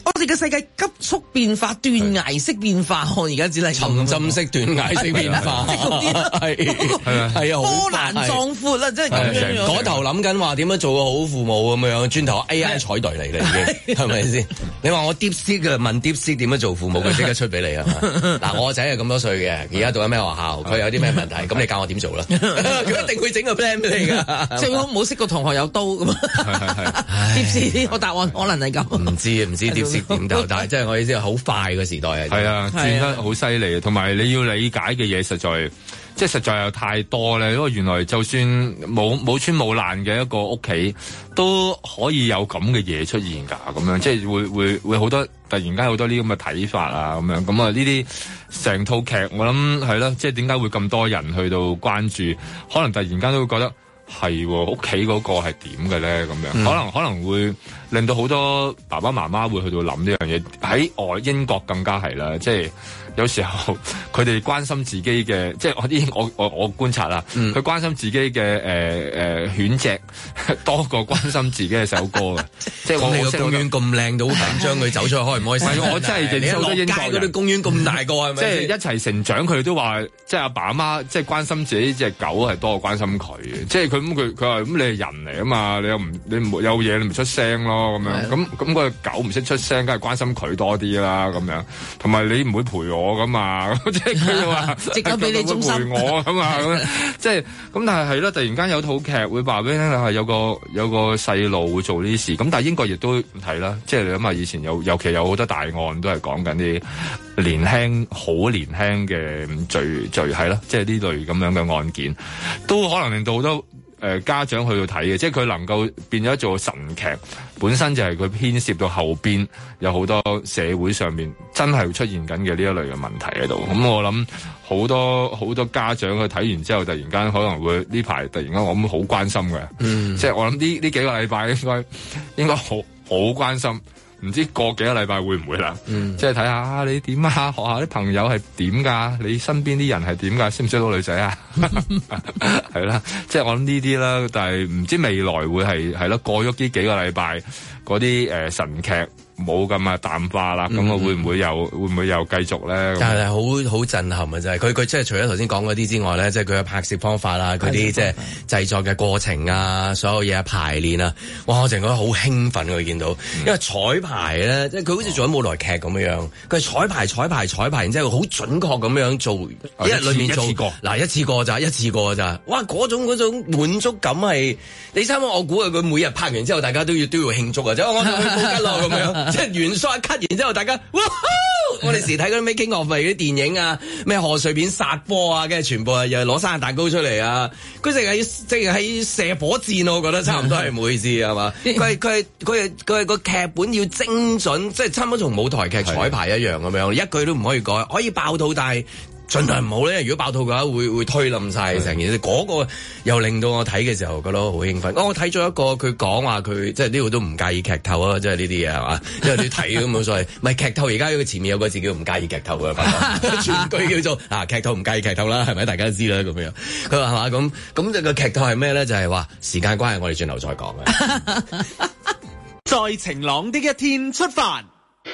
我哋嘅世界急速變化，斷崖式變化，我而家只係沉浸式斷崖式變化，係係啊， 波瀾壯闊啦，即係咁樣樣。 嗰頭諗緊話點樣做個好父母咁樣，轉頭 A I 彩隊嚟啦已經，係咪先？你話我 DeepSeek 嘅問 DeepSeek 點樣做父母，佢即刻出俾你啊！嗱，我仔係咁多歲嘅，而家讀緊咩學校，佢有啲咩問題，咁你教我點做啦？佢一定會整個 plan 俾你㗎。最好冇識個同學有刀咁啊！DeepSeek 個答案可能係咁。唔知唔知 DeepSeek 點頭，但係即係我意思係好快嘅時代啊！ 係啊，轉得好犀利，同埋你要理解嘅嘢實在。即係實在有太多咧，因為原來就算冇冇穿冇爛嘅一個屋企，都可以有咁嘅嘢出現㗎，咁樣即係會會會好多突然間好多呢咁嘅睇法啊，咁樣咁啊呢啲成套劇我諗係咯，即係點解會咁多人去到關注？可能突然間都會覺得係屋企嗰個係點嘅咧，咁樣、嗯、可能可能會令到好多爸爸媽媽會去到諗呢樣嘢。喺外英國更加係啦，即係。有時候佢哋關心自己嘅，即係我啲我我我觀察啦，佢、嗯、關心自己嘅誒誒犬隻多過關心自己嘅首歌嘅。即係我哋個公園咁靚到好緊張，佢走出去開唔開心？我真係認識好多英國人。嗰啲公園咁大個係咪？即係一齊成長，佢哋都話，即係阿爸阿媽即係關心自己隻狗係多過關心佢嘅。即係佢咁佢佢話咁你係人嚟啊嘛，你又唔你冇有嘢你唔出聲咯咁樣。咁咁個狗唔識出聲，梗係關心佢多啲啦咁樣。同埋你唔會陪我。我咁啊，即係佢話即刻俾你中心陪我咁啊，咁即係咁，但係係咯，突然間有套劇會話俾你聽係有個有個細路會做呢啲事，咁但係英國亦都唔係啦，即係你諗下以前有尤其有好多大案都係講緊啲年輕好年輕嘅罪罪係咯，即係呢類咁樣嘅案件，都可能令到好多。誒、呃、家長去到睇嘅，即係佢能夠變咗做神劇，本身就係佢牽涉到後邊有好多社會上面真係會出現緊嘅呢一類嘅問題喺度。咁、嗯、我諗好多好多家長去睇完之後，突然間可能會呢排突然間我諗好關心嘅，嗯、即係我諗呢呢幾個禮拜應該應該好好關心。唔知過幾個禮拜會唔會啦？嗯、即係睇下你點啊，學校啲朋友係點㗎？你身邊啲人係點㗎？識唔識到女仔啊？係啦，即係我諗呢啲啦，但係唔知未來會係係咯，過咗呢幾個禮拜嗰啲誒神劇。冇咁啊淡化啦，咁啊、嗯、會唔會又會唔會又繼續咧？但係好好震撼啊！真係佢佢即係除咗頭先講嗰啲之外咧，即係佢嘅拍攝方法啦，佢啲即係製作嘅過程啊，所有嘢啊排練啊，哇！我成個好興奮佢見到，因為彩排咧，即係佢好似做緊舞台劇咁樣，佢係彩排彩排彩排，然之後好準確咁樣做，一日裏面做嗱一次過咋，一次過咋，哇！嗰種嗰種滿足感係你差唔多，我估佢每日拍完之後，大家都要都要慶祝啊！即係我哋去布吉咯咁樣。即係元帥一 cut 完之後，大家哇！我哋時睇嗰啲 making of 嗰啲電影啊，咩賀歲片殺波啊，跟住全部又攞生日蛋糕出嚟啊！佢淨係即係喺射火箭，我覺得差唔多係唔好意思係嘛？佢係佢係佢係佢係個劇本要精準，即係差唔多同舞台劇彩排一樣咁樣，一句都唔可以改，可以爆肚，但係。盡量唔好咧，如果爆肚嘅話，會會推冧晒成件事。嗰個又令到我睇嘅時候覺得好興奮。我睇咗一個佢講話佢即係呢度都唔介意劇透啊，即係呢啲嘢係嘛？因為你睇咁冇所謂。唔係劇透，而家佢前面有個字叫唔介意劇透嘅，全句叫做啊劇透唔介意劇透啦，係咪？大家都知啦咁樣。佢話係嘛咁咁，個劇透係咩咧？就係話時間關係，我哋轉頭再講嘅。 在晴朗的一天出發。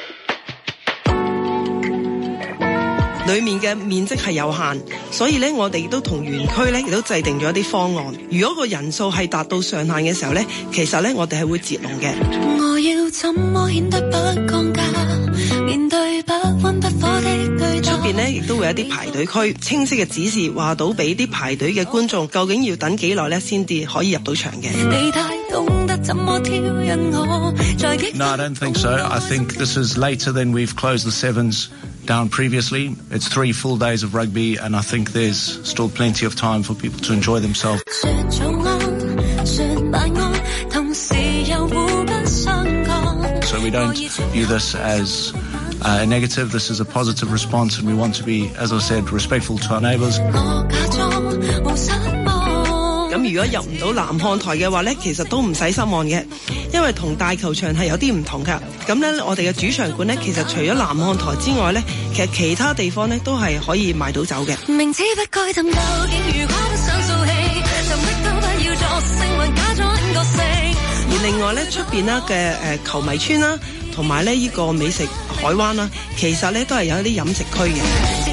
裏面嘅面積係有限，所以咧我哋亦都同園區咧亦都制定咗一啲方案。如果個人數係達到上限嘅時候咧，其實咧我哋係會截龍嘅。我要怎麼顯得不降價？面對不溫不火的對待。出邊咧亦都會有啲排隊區，清晰嘅指示話到俾啲排隊嘅觀眾，究竟要等幾耐咧先至可以入到場嘅。你太懂得怎麼挑釁我。No, I don't think so. I think this is later than we've closed the sevens down previously. It's three full days of rugby, and I think there's still plenty of time for people to enjoy themselves. So we don't view this as uh, a negative. This is a positive response, and we want to be, as I said, respectful to our neighbours. 咁如果入唔到南看台嘅話咧，其實都唔使失望嘅，因為同大球場係有啲唔同噶。咁咧，我哋嘅主場館咧，其實除咗南看台之外咧，其實其他地方咧都係可以買到走嘅。明知不該怎究竟如果不想掃氣，就乜都不要作聲，還假裝個性。而另外咧，出邊啦嘅誒球迷村啦， 同埋咧呢個美食海灣啦，其實咧都係有一啲飲食區嘅。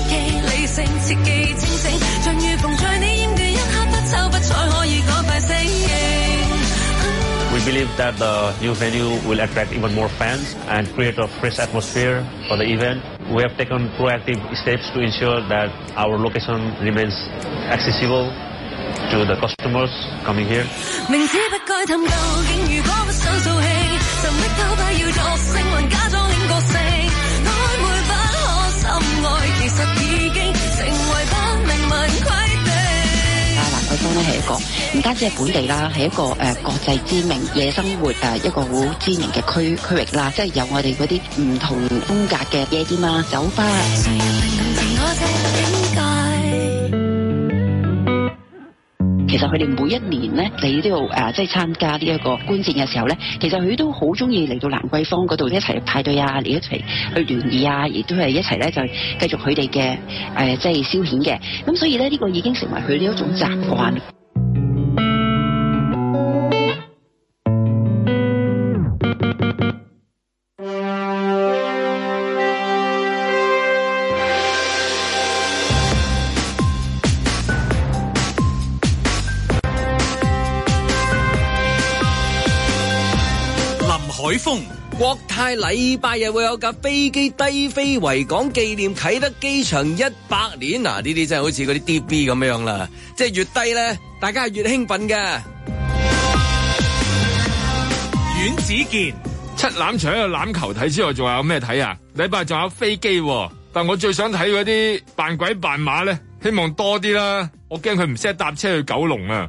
We believe that the new venue will attract even more fans and create a fresh atmosphere for the event. We have taken proactive steps to ensure that our location remains accessible to the customers coming here. 明知不該探究，竟如果不想做戲，神的偷拍要作聲雲假裝領個性，曖昧不可深愛，其實已經成為不明文規定。啊，蘭桂坊咧係一個唔單止係本地啦，係一個誒、呃、國際知名夜生活誒、呃、一個好知名嘅區區域啦，即係有我哋嗰啲唔同風格嘅夜店啊、酒吧。其實佢哋每一年咧嚟呢度誒，即係參加呢一個觀戰嘅時候咧，其實佢都好中意嚟到蘭桂坊嗰度一齊派對啊，嚟一齊去聯誼啊，亦都係一齊咧就繼續佢哋嘅誒，即係消遣嘅。咁所以咧呢個已經成為佢呢一種習慣。 海風國泰禮拜日會有架飛機低飛維港紀念啟德機場一百年，嗱呢啲真係好似嗰啲 D B 咁樣啦，即係越低咧，大家係越興奮嘅。 阮子健七欖除咗有欖球睇之外，仲有咩睇啊？禮拜仲有飛機，但我最想睇嗰啲扮鬼扮馬咧，希望多啲啦。我驚佢唔識得搭車去九龍啊。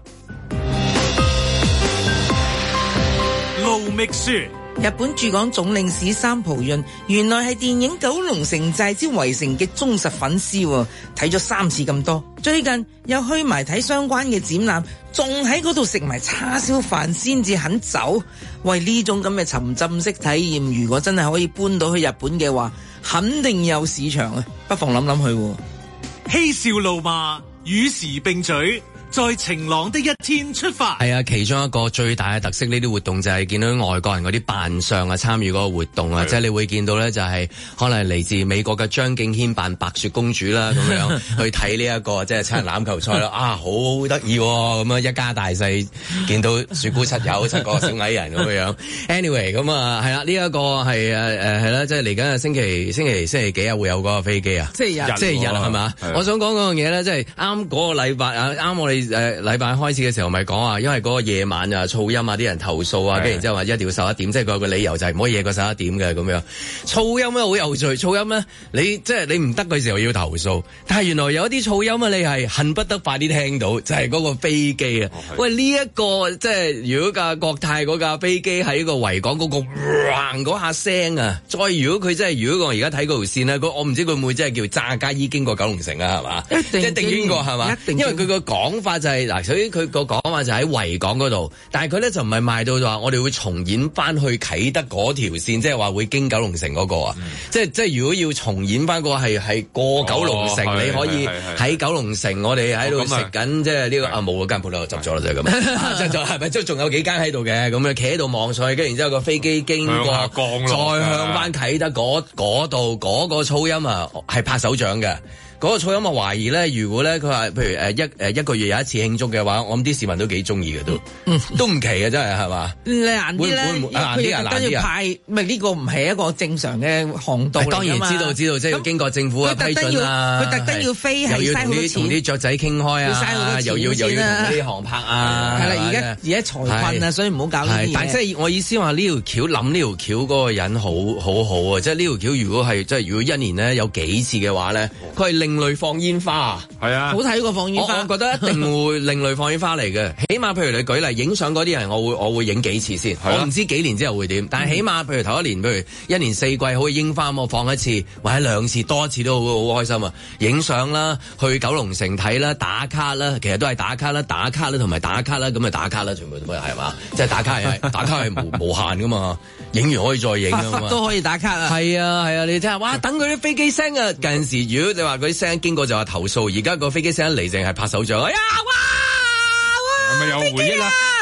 盧覓雪。 日本駐港總領事三浦潤原來係電影《九龍城寨之圍城》嘅忠實粉絲，睇咗三次咁多，最近又去埋睇相關嘅展覽，仲喺嗰度食埋叉燒飯先至肯走。喂，呢種咁嘅沉浸式體驗，如果真係可以搬到去日本嘅話，肯定有市場啊！不妨諗諗去。嬉笑怒罵與時並舉，在晴朗的一天出發。 係啊，其中一個最大嘅特色，呢啲活動就係見到外國人嗰啲扮相啊，參與嗰個活動啊，即係你會見到咧，就係可能嚟自美國嘅張敬軒扮白雪公主啦，咁樣去睇呢一個即係七人欖球賽啦，啊，好得意咁樣，一家大細見到雪姑七友七個小矮人咁樣。anyway， 咁啊係啦，呢一個係誒誒係啦，即係嚟緊嘅星期星期星期幾啊會有嗰個飛機啊？ 即係日， 即係日係嘛？我想講嗰樣嘢咧，即係啱嗰個禮拜啊，啱我哋。誒禮拜開始嘅時候咪講啊，因為嗰個夜晚啊噪音啊，啲人投訴啊，跟住然之後話一定要十一點，即係佢有個理由就係唔可以夜過十一點嘅咁樣。噪音咧好有趣，噪音咧你即係你唔得嘅時候要投訴，但係原來有一啲噪音啊，你係恨不得快啲聽到，就係、是、嗰個飛機啊。哦、喂，呢、這、一個即係如果架國泰嗰架飛機喺個維港嗰、那個嗰下聲啊，再如果佢真係如果我而家睇嗰條線咧，我唔知佢會唔會真係叫炸街衣經過九龍城啊，係嘛？一定經過係嘛？因為佢個講法就係、是、嗱，所以佢個講法就喺維港嗰度，但係佢咧就唔係賣到就話我哋會重演翻去啟德嗰條線，即係話會經九龍城嗰、那個啊、嗯，即係即係如果要重演翻個係係過九龍城，哦、你可以喺九龍城，我哋喺度食緊即係呢個啊冇嗰間鋪頭執咗啦，就係咁，執咗係咪？即係仲有幾間喺度嘅，咁樣企喺度望上去，跟住然之後個飛機經過，再向翻啟德嗰嗰度嗰個噪音啊，係拍手掌嘅。嗰個噪音我懷疑咧，如果咧佢話，譬如誒一誒一個月有一次慶祝嘅話，我諗啲市民都幾中意嘅都，嗯、都唔奇嘅真係係嘛？難啲咧，難啲啊難啲啊！派咪呢個唔係一個正常嘅航道嚟㗎嘛？當然知道知道，即係要經過政府嘅批准啦。佢特登要飛，又要同啲同啲雀仔傾開啊，又要又要同啲航拍啊。係啦，而家而家財困啊，所以唔好搞呢啲嘢。但係即係我意思話呢條橋諗呢條橋嗰個人好好好啊！即係呢條橋如果係即係如果一年咧有幾次嘅話咧，佢係另類放煙花，係啊，好睇過放煙花。我，我覺得一定會另類放煙花嚟嘅。起碼譬如你舉例影相嗰啲人，我會我會影幾次先。我唔知幾年之後會點，但係起碼譬如頭一年，譬如一年四季好似櫻花咁，我放一次或者兩次，多一次都好好開心啊！影相啦，去九龍城睇啦，打卡啦，其實都係打卡啦，打卡啦同埋打卡啦，咁咪打卡啦，全部都係嘛？即係打卡係打卡係無無限噶嘛，影完可以再影啊嘛，都可以打卡啊。係啊係啊，你睇下，哇！等佢啲飛機聲啊，近時如果你話嗰啲聲經過就話投訴，而家個飛機聲一嚟淨係拍手掌，哎呀哇！係咪有回憶啦？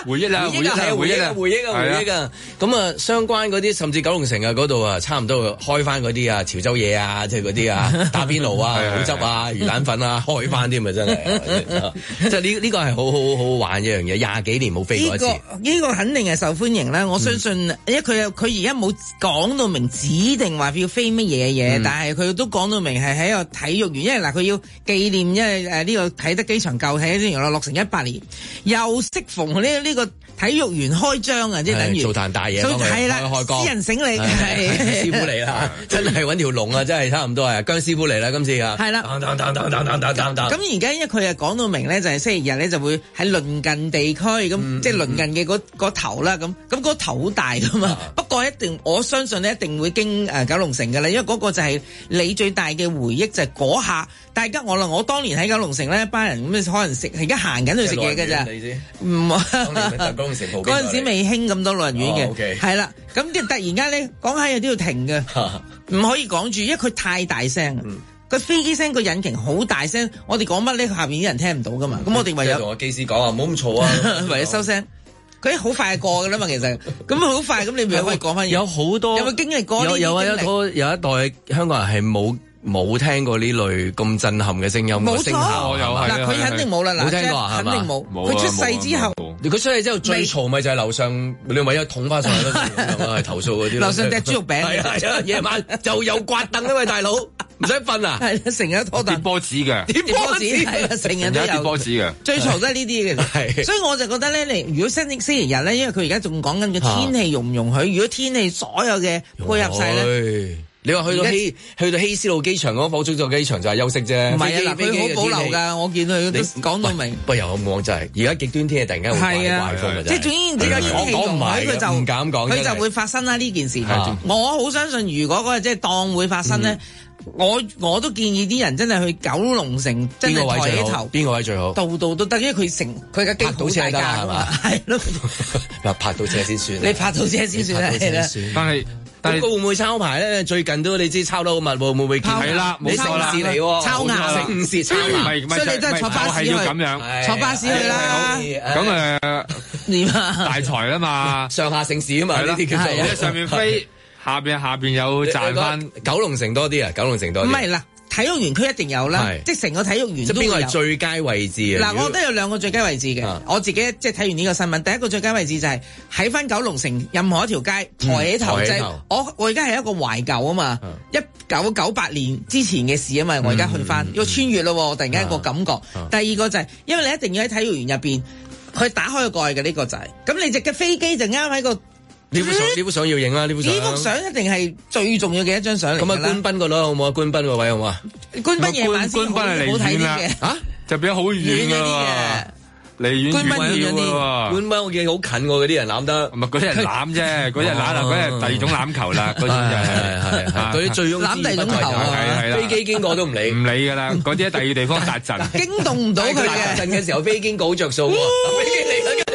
回憶啦，回憶係回憶啊，回憶啊，回憶啊！咁啊，相關嗰啲甚至九龍城啊嗰度啊，差唔多開翻嗰啲啊潮州嘢啊，即係嗰啲啊打邊爐啊、好汁啊、魚蛋粉啊，開翻添啊，真係！即係呢呢個係好好好玩一樣嘢，廿幾年冇飛過一次。 呢個呢個肯定係受歡迎啦！我相信，因為佢佢而家冇講到明指定話要飛乜嘢嘢，但係佢都講到明係喺個體育園，因為嗱佢要紀念，因為誒呢個啟德機場舊體育園落成一百年，又適逢呢呢個體育園開張啊，即係等於做壇大嘢， 係啦， 開工， 私人醒你， 師傅嚟啦，真係揾條龍啊，真係差唔多係姜師傅嚟啦，今次啊， 係啦，咁而家因為佢係講到明咧，就係星期日咧就會喺鄰近地區咁，即係鄰近嘅嗰嗰頭啦，咁咁嗰頭好大噶嘛，不過一定我相信咧一定會經誒九龍城噶啦，因為嗰個就係你最大嘅回憶就係嗰下。大家我啦，我當年喺九龍城咧，一班人咁可能食，而家行緊去食嘢嘅咋？唔， 九龍城嗰陣時未興咁多老人院嘅，係啦。咁即係突然間咧，講下嘢都要停嘅，唔可以講住，因為佢太大聲。個飛機聲個引擎好大聲，我哋講乜咧，下邊啲人聽唔到噶嘛。咁我哋唯有同個機師講啊，唔好咁嘈啊， 唯有收聲。佢好快過噶啦嘛，其實咁好快，咁你咪可以講翻嘢。 有好多有冇經歷過？ 有有啊，有一有一代香港人係冇。冇聽過呢類咁震撼嘅聲音， 冇錯， 嗱佢肯定冇啦， 冇聽過肯定冇。佢出世之後， 佢出世之後最嘈咪就係樓上，你咪一捅翻上去咯，係投訴嗰啲。 樓上隻豬肉餅， 係啊，夜晚就有刮凳啊嘛，大佬唔使瞓啊， 係成日拖凳。 跌波子嘅， 跌波子係啊，成日都有跌波子嘅。 最嘈都係呢啲嘅，所以我就覺得咧，你如果星星期日咧，因為佢而家仲講緊嘅天氣容唔容許，如果天氣所有嘅配合晒咧。 你話去到希去到希斯路機場嗰個火燭座機場就係休息啫， 唔係啊，嗱佢好保留㗎，我見佢都講到明。 不過又咁講真係，而家極端天氣突然間會怪怪風嘅， 即係總之點解天氣容許佢就唔敢講， 佢就會發生啦呢件事。我好相信，如果嗰日即係當會發生咧，我我都建議啲人真係去九龍城，真係抬起頭。 邊個位最好？ 度度都得，因為佢成佢嘅機好大架㗎嘛，係咯。 嗱，拍到車先算。 你拍到車先算係啦， 但係。 咁會唔會抄牌咧？最近都你知抄得好密，會唔會見？ 係啦，冇錯啦， 城市嚟喎， 抄牙， 城市抄牙， 所以你真係坐巴士去， 係要咁樣， 坐巴士去啦。 咁誒點啊？ 大財啊嘛， 上下城市啊嘛，呢啲叫做。 喺上面飛，下邊下邊有賺翻。 九龍城多啲啊，九龍城多啲。 唔係啦。體育園區一定有啦，即係成個體育園都有。 邊個係最佳位置啊？ 嗱，我覺得有兩個最佳位置嘅。啊、我自己即係睇完呢個新聞，第一個最佳位置就係喺翻九龍城任何一條街抬起頭，即係、嗯、我我而家係一個懷舊啊嘛，一九九八年之前嘅事啊嘛，我而家去翻要、嗯、穿越咯，我突然間一個感覺。啊啊、第二個就係、是、因為你一定要喺體育園入邊，佢打開個蓋嘅呢個就係、是，咁你隻嘅飛機就啱喺個。 呢幅相呢幅相要影啦，呢幅相。呢幅相一定係最重要嘅一張相嚟。 咁啊，官賓個咯，好唔好啊？官賓個位好唔好啊？ 官賓夜晚先好睇啲嘅。 啊， 就變咗好遠㗎喎。離遠官賓遠啲， 官賓我見好近喎，嗰啲人攬得。 唔係嗰啲人攬啫，嗰啲人攬啦，嗰啲係第二種攬球啦，嗰啲就係係係嗰啲最攬第二種球啊， 係啦， 飛機經過都唔理， 唔理㗎啦，嗰啲喺第二地方達陣， 驚動唔到佢嘅。 達陣嘅時候，飛機好着數喎，飛機嚟啦，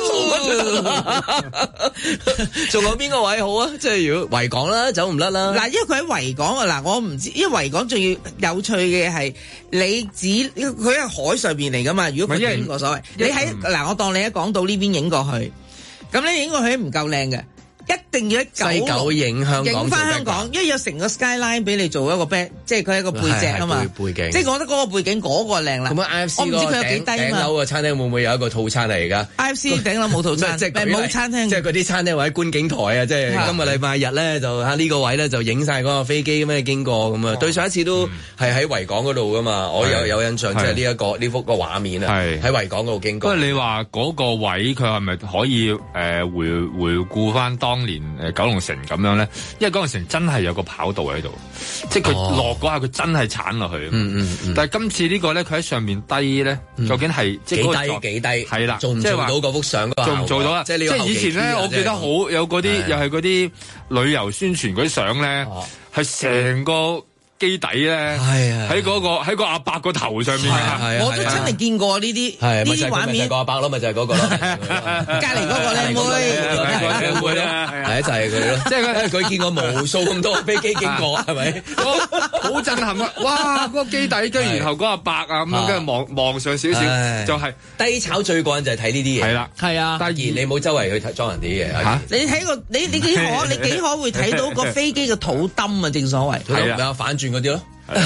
仲有邊個位好啊？即係如果維港啦，走唔甩啦。 嗱，因為佢喺維港啊，嗱，我唔知，因為維港最有趣嘅係你指佢喺海上邊嚟㗎嘛。如果佢經過所謂，你喺嗱，我當你喺港島呢邊影過去，咁你影過去唔夠靚嘅。一定要喺西九影香港， 影翻香港，因為有成個 skyline 俾你做一個 back，即係佢係一個背脊啊嘛， 背景。 即係我覺得嗰個背景嗰個靚啦。 咁啊 I F C 我唔知佢有幾低啊嘛。 頂樓個餐廳會唔會有一個套餐嚟而家 I F C 頂樓冇套餐，即係冇餐廳。 即係嗰啲餐廳或者觀景台啊，即係今日禮拜日咧就喺呢個位咧就影晒嗰個飛機咁樣經過咁啊。對上一次都係喺維港嗰度噶嘛，我又有印象，即係呢一個呢幅個畫面啊，喺維港嗰度經過。 不過你話嗰個位佢係咪可以誒回回顧翻當年誒九龍城咁樣咧，因為九龍城真係有個跑道喺度，即係佢落嗰下佢真係鏟落去。嗯嗯嗯。但係今次呢個咧，佢喺上面低咧，究竟係即係幾低幾低？係啦， 做唔做到嗰幅相？ 做唔做到啊？即係以前咧，我記得好有嗰啲又係嗰啲旅遊宣傳嗰啲相咧，係成個機底咧，喺嗰個喺個阿伯個頭上面。 我都真係見過呢啲呢啲畫面。 咪就係個阿伯咯，咪就係嗰個咯。 隔離嗰個靚妹， 靚妹咯，係啊，就係佢咯。 即係佢見過無數咁多飛機經過，係咪？ 好震撼啊！哇，嗰個機底跟住然後嗰阿伯啊咁樣，跟住望望上少少，就係低炒最過癮就係睇呢啲嘢。係啦， 係啊。 當然你冇周圍去睇裝人啲嘢嚇。你睇個你你幾可你幾可會睇到個飛機嘅肚墩啊？正所謂係啊，反轉嗰啲咯。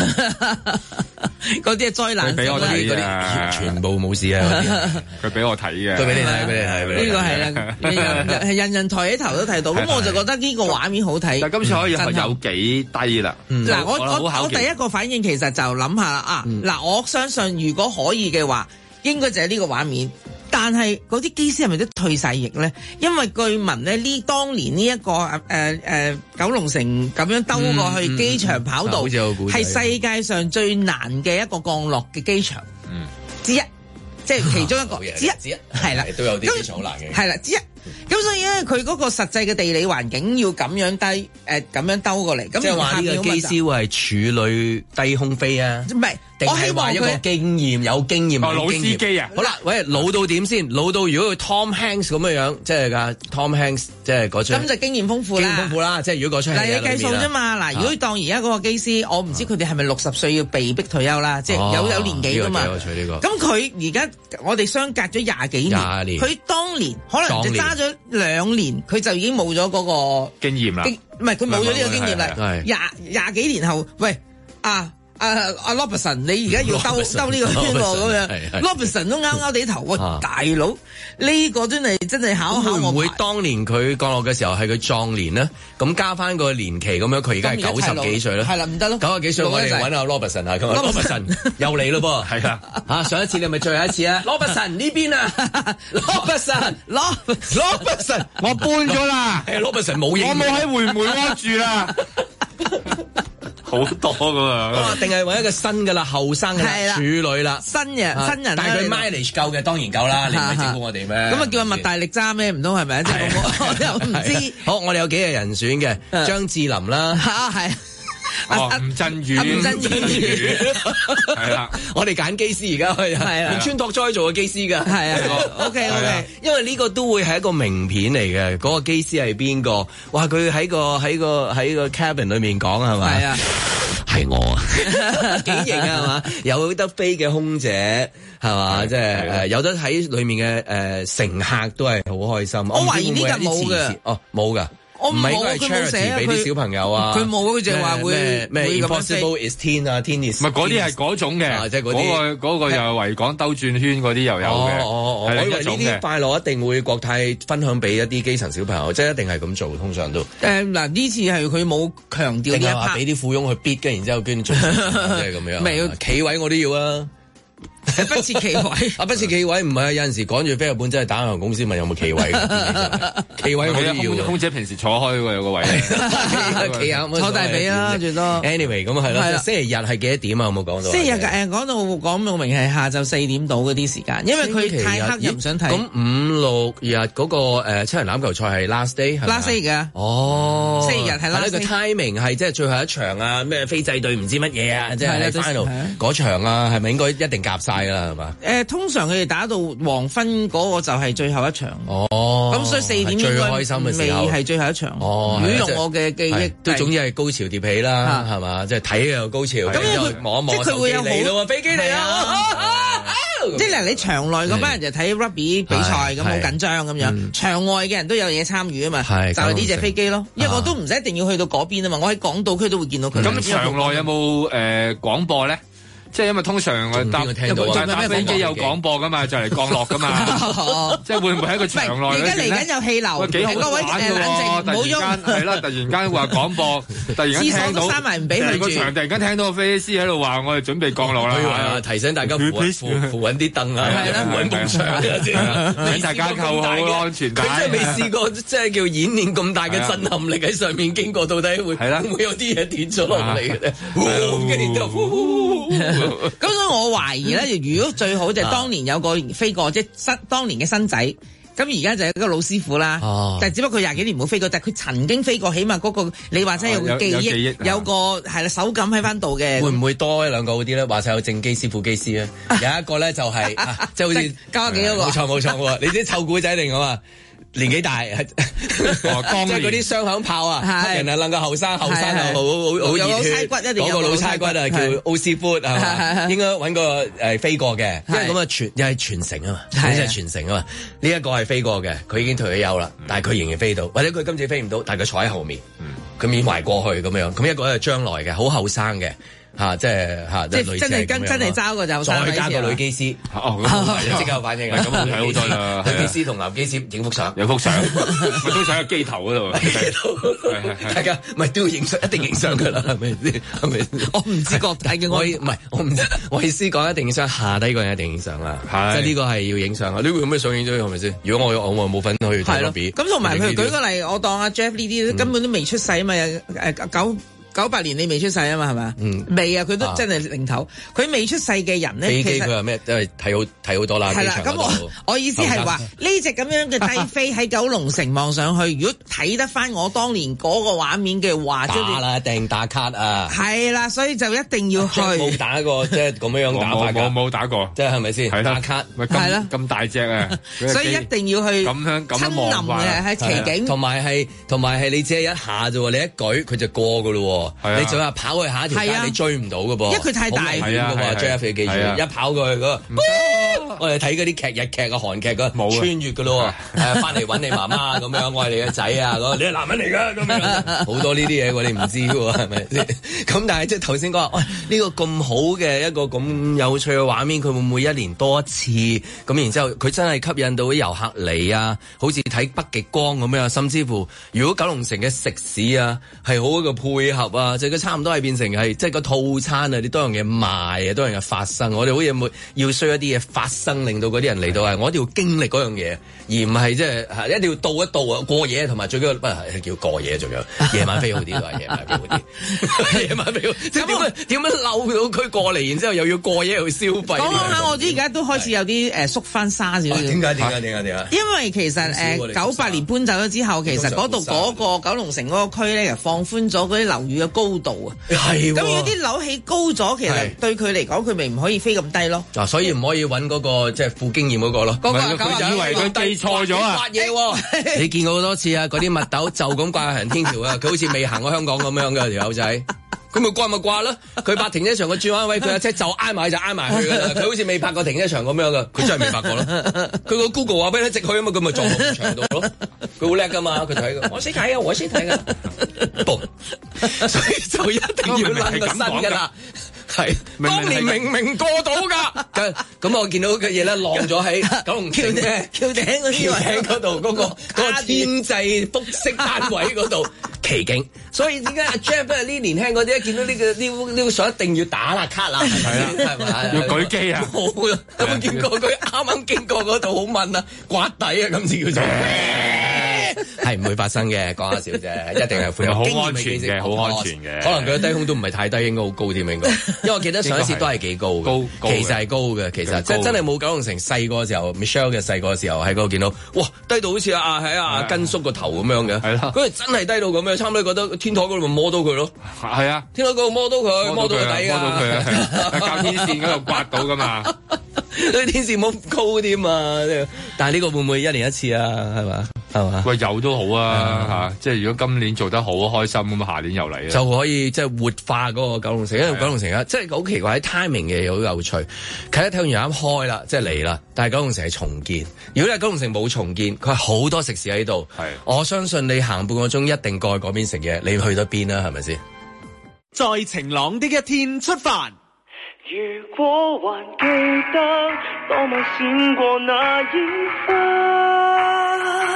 嗰啲係災難， 佢俾我睇啊！ 全部冇事啊！ 佢俾我睇嘅， 佢俾你睇，俾你睇。 呢個係啦，係人人抬起頭都睇到。咁我就覺得呢個畫面好睇。 但今次可以有幾低啦？ 嗱，我我我第一個反應其實就諗下啦啊！嗱，我相信如果可以嘅話，應該就係呢個畫面。但係嗰啲機師係咪都退晒役咧？因為據聞咧，呢當年呢、這、一個誒誒、呃呃、九龍城咁樣兜過去機場跑道，係、嗯嗯、世界上最難嘅一個降落嘅機場、嗯、之一，即係其中一個、啊、之一之一，係啦， 都有啲機場好難嘅， 係啦之一。咁所以咧，佢嗰個實際嘅地理環境要咁樣低，誒、呃、咁樣兜過嚟。咁即係話呢個機師會係處女低空飛啊？唔係， 我希望一個經驗有經驗哦，老司機啊！ 好啦，喂，老到點先？老到如果佢 Tom Hanks 咁樣樣，即係㗎 Tom Hanks，即係嗰出。 咁就經驗豐富啦。 經驗豐富啦，即係如果嗰出戲。嗱， 你計數啫嘛。嗱，如果當而家嗰個機師，我唔知佢哋係咪六十歲要被逼退休啦，即係有有年紀㗎嘛。咁佢而家我哋相隔咗廿幾年，廿年。佢當年可能就揸咗兩年，佢就已經冇咗嗰個經驗啦。 唔係佢冇咗呢個經驗啦。廿廿幾年後，喂啊！阿阿 Robertson，你而家要兜兜呢個圈喎咁樣 ，Robertson 都啱啱地頭喎，大佬呢個真係真係考考我。會唔會當年佢降落嘅時候係佢壯年呢？咁加翻個年期咁樣，佢而家係九十幾歲咧？ 係啦，唔得咯。 九十幾歲，我哋揾阿 Robertson 啊，咁啊 Robertson 又嚟咯噃，係啊嚇！上一次你係咪最後一次啊？Robertson 呢邊啊 ，Robertson，Robertson， 我搬咗啦， 係 Robertson 冇影， 我冇喺梅梅安住啦。好多噶嘛， 定係揾一個新噶啦，後生嘅處女啦， 新嘅新人， 但係佢 mileage 夠嘅，當然夠啦，你唔係照顧我哋咩？咁啊叫佢麥大力揸咩？唔通係咪？即係我又唔知。 好，我哋有幾個人選嘅，張智霖啦， 嚇係。 哦，吳鎮宇， 吳鎮宇， 係啦，我哋揀機師而家係啊，木村拓哉做嘅機師㗎， 係啊 ，OK OK， 因為呢個都會係一個名片嚟嘅，嗰個機師係邊個？哇，佢喺個喺個喺個 cabin 裏面講係咪？係啊，係我啊，幾型啊係嘛？有得飛嘅空姐係嘛？即係誒有得喺裏面嘅誒乘客都係好開心。 我懷疑呢架冇嘅， 哦冇㗎。 我唔係應該係 charity 俾啲小朋友啊！ 佢冇，佢就話會咩 Impossible is ten 啊 ten is 唔係嗰啲係嗰種嘅， 即係嗰啲嗰個嗰個又維港兜轉圈嗰啲又有嘅。 哦哦，我以為呢啲快樂一定會國泰分享俾一啲基層小朋友，即係一定係咁做，通常都。誒嗱呢次係佢冇強調呢一 part， 俾啲富翁去 bid 嘅，然之後捐出，即係咁樣。未企位我都要啊！ 不設企位， 啊不設企位唔係啊！有陣時趕住飛日本真係打航空公司問有冇企位，企位我都要。 空姐平時坐開喎，有個位， 企下坐大髀啦最多。 Anyway 咁係咯，星期日係幾多點啊？有冇講到？ 星期日誒講到講到明係下晝四點到嗰啲時間，因為佢太黑又唔想睇。 咁五六日嗰個誒七人欖球賽係 last day 係 last day 㗎。 哦， 星期日係 last day。 個 timing 係即係最後一場啊？咩飛制隊唔知乜嘢啊？即係 final 嗰場啊？係咪應該一定夾晒？係嘛？ 誒，通常佢哋打到黃昏嗰個就係最後一場。 哦， 咁所以四點最開心嘅時候， 未係最後一場。 哦， 如果用我嘅記憶， 都總之係高潮迭起啦，係嘛？即係睇又高潮，咁又望一望， 即係佢會有好多飛機嚟啊！ 即係嗱，你場內嗰班人就睇 rugby 比賽咁好緊張咁樣，場外嘅人都有嘢參與啊嘛。就係呢隻飛機咯，因為我都唔使一定要去到嗰邊啊嘛，我喺港島區都會見到佢。 咁場內有冇誒廣播咧？即係因為通常我搭搭飛機有廣播噶嘛，就嚟降落噶嘛，即係會唔會喺個場內？ 而家嚟緊有氣流， 幾好玩嘅喎！突然間係啦，突然間話廣播，突然間聽到閂埋唔俾佢住。 個場突然間聽到個飛機師喺度話：我哋準備降落啦！ 提醒大家扶扶穩啲凳啊，扶穩埲牆啊， 請大家扣好安全帶。 佢真係未試過，即係叫演練咁大嘅震撼力喺上面經過，到底會會唔會有啲嘢跌咗落嚟嘅咧？ 咁所以我懷疑咧，如果最好就係當年有個飛過，即係新當年嘅新仔，咁而家就係一個老師傅啦。哦，但係只不過佢廿幾年冇飛過，但係佢曾經飛過，起碼嗰個你話齋有個記憶，有，有，記憶有個係啦手感喺翻度嘅。會唔會多一兩個嗰啲咧？話晒有正機師、副機師咧，有一個咧就係即係好似加幾多個？冇錯冇錯喎！你啲臭古仔嚟㗎嘛？ 年紀大，即係嗰啲雙響炮啊，黑人啊撚個後生，後生又好好好熱血，嗰個老差骨啊叫奧斯夫係嘛，應該揾個誒飛過嘅，因為咁啊傳又係傳承啊嘛，即係傳承啊嘛。呢一個係飛過嘅，佢已經退咗休啦，但係佢仍然飛到，或者佢今次飛唔到，但係佢坐喺後面，佢緬懷過去咁樣。咁一個係將來嘅，好後生嘅。嚇，即係嚇，即係真係跟真係揸個就再加個女機師，哦，咁即刻有反應啊！咁睇好多啦，女機師同男機師影幅相，有幅相，咪都喺個機頭嗰度，大家咪都要影相，一定影相㗎啦，係咪先？係咪？我唔知個睇嘅，我唔係我唔，我意思講一定影相，下低個人一定影相啦，即係呢個係要影相啊！呢個有咩相影咗係咪先？如果我我冇份去睇個比，咁同埋佢舉個例，我當阿 Jeff 呢啲根本都未出世啊嘛，誒九。九八年你未出世啊嘛，係咪？嗯，未啊，佢都真係零頭。佢未出世嘅人咧，飛機佢話咩？都係睇好睇好多啦。係啦，咁我我意思係話呢隻咁樣嘅低飛喺九龍城望上去，如果睇得翻我當年嗰個畫面嘅話，打啦，定打卡啊！係啦，所以就一定要去。冇打過即係咁樣樣打法㗎。我冇打過，即係係咪先？打卡係啦，咁大隻啊！所以一定要去咁樣咁樣望嘅係奇景，同埋係同埋係你只係一下啫喎，你一舉佢就過㗎咯喎。你仲話跑去下一條街，你追唔到㗎噃，因為佢太大㗎嘛。J F 記住，一跑過去嗰個，我哋睇嗰啲劇日劇啊、韓劇啊，穿越㗎咯喎，誒翻嚟揾你媽媽咁樣，我係你嘅仔啊，你係男人嚟㗎咁樣，好多呢啲嘢我哋唔知㗎喎，係咪先？咁但係即係頭先講話，喂呢個咁好嘅一個咁有趣嘅畫面，佢會唔會一年多一次？咁然之後佢真係吸引到啲遊客嚟啊，好似睇北極光咁樣，甚至乎如果九龍城嘅食肆啊係好一個配合啊，即係佢差唔多係變成係即係個套餐啊，你多樣嘢賣啊，多樣嘢發生。我哋好似冇要需要一啲嘢發生，令到嗰啲人嚟到係，我一定要經歷嗰樣嘢，而唔係即係一定要到一到啊過夜，同埋最緊要不係叫過夜，仲有夜晚飛好啲都係夜晚飛好啲，夜晚飛好。即係點樣點樣漏到佢過嚟，然之後又要過夜去消費。講講下，我知而家都開始有啲誒縮翻沙少少。點解點解點解點解？因為其實誒九八年搬走咗之後，其實嗰度嗰個九龍城嗰個區咧，又放寬咗嗰啲樓宇嘅高度啊。係。咁如果啲樓起高咗，其實對佢嚟講，佢咪唔可以飛咁低咯。嗱，所以唔可以揾嗰個即係富經驗嗰個咯。嗰個佢就以為佢記錯咗啊！嘢喎，你見過好多次啊！嗰啲密豆就咁掛行天橋啊！佢好似未行過香港咁樣嘅條友仔。咁咪掛咪掛咯，佢泊停車場個轉彎位，佢架車就挨埋就挨埋去噶啦。佢好似未泊過停車場咁樣噶，佢真係未泊過咯。佢個 Google 話俾你直去啊嘛，佢咪撞落牆度咯。佢好叻噶嘛，佢睇噶。我識睇啊，我識睇噶。所以就一定要攆個身噶啦。係，當年明明過到㗎，咁咁我見到嘅嘢咧，晾咗喺九龍橋嘅橋頂嗰啲位嗰度，嗰個嗰個天際複式單位嗰度奇景。所以點解阿 Jeff 呢年輕嗰啲一見到呢個呢呢個相一定要打啦卡啦，係咪？要舉機啊！冇啊，有冇見過佢啱啱經過嗰度好問啊，刮底啊，今次叫做。係唔會發生嘅，講下笑啫，一定係會有好安全嘅，好安全嘅。可能佢嘅低空都唔係太低，應該好高添，應該。因為我記得上一次都係幾高，高，其實係高嘅，其實即係真係冇九龍城細個嘅時候 ，Michelle 嘅細個嘅時候喺嗰度見到，哇，低到好似啊喺阿根叔個頭咁樣嘅，係啦，佢真係低到咁樣，差唔多覺得天台嗰度咪摸到佢咯，係啊，天台嗰度摸到佢，摸到個底㗎，摸到佢係靠天線嗰度刮到㗎嘛。啲天線冇高添嘛，但係呢個會唔會一年一次啊？係嘛，係嘛？喂，有都好啊，嚇、啊！即係如果今年做得好開心咁，下年又嚟就可以即係活化嗰個九龍城，因為九龍城啊，即係好奇怪喺 timing 嘅嘢好有趣。啟德體育園啱開啦，即係嚟啦，但係九龍城係重建。如果你係九龍城冇重建，佢係好多食肆喺度。係，我相信你行半個鐘一定過去嗰邊食嘢，你去得邊啦？係咪先？ 在晴朗的一天出發。 如果還記得當晚閃過那煙花。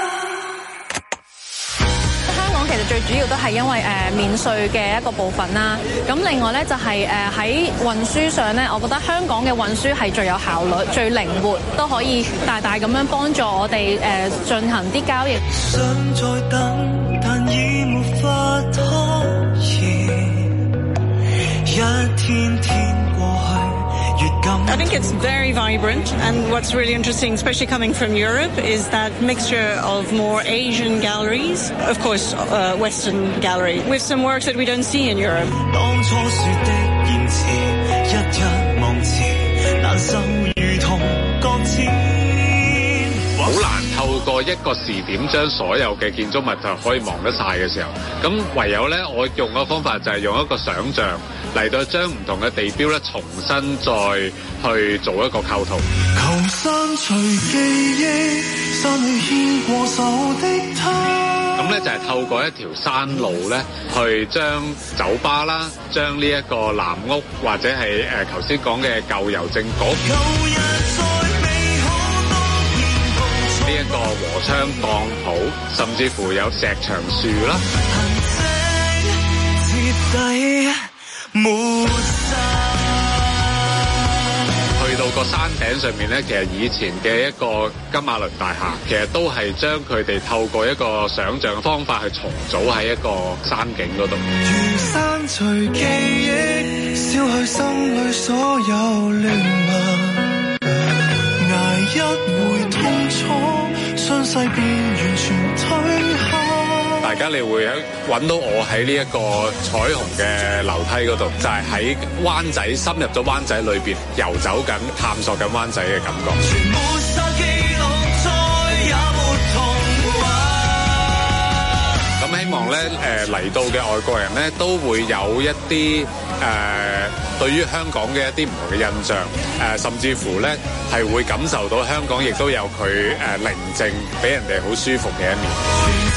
香港其實最主要都係因為誒、呃、免稅嘅一個部分啦。咁另外咧就係誒喺運輸上咧，我覺得香港嘅運輸係最有效率、最靈活，都可以大大咁樣幫助我哋誒、呃、進行啲交易。想再等，但已沒法拖延，一天天。I think it's very vibrant, and what's really interesting, especially coming from Europe, is that mixture of more Asian galleries, of course, uh, Western gallery, with some works that we don't see in Europe. 好難透過一個時點將所有嘅建築物就可以望得晒嘅時候，咁唯有咧，我用嘅方法就係用一個想像嚟到將唔同嘅地標咧重新再去做一個構圖。 求刪除記憶，刪去牽過手的他。 咁咧就係透過一條山路咧，去將酒吧啦，將呢一個藍屋或者係誒頭先講嘅舊郵政局，呢一個和昌當鋪，甚至乎有石牆樹啦。去到個山頂上面咧，其實以前嘅一個金馬倫大廈，其實都係將佢哋透過一個想像嘅方法去重組喺一個山景嗰度。 刪除記憶，消去心裏所有亂麻，捱一回痛楚，傷勢便完全退下。 大家你會喺揾到我喺呢一個彩虹嘅樓梯嗰度，就係喺灣仔深入咗灣仔裏邊遊走緊、探索緊灣仔嘅感覺。咁希望咧誒嚟到嘅外國人咧都會有一啲誒、呃、對於香港嘅一啲唔同嘅印象，誒、呃、甚至乎咧係會感受到香港亦都有佢誒、呃、寧靜，俾人哋好舒服嘅一面。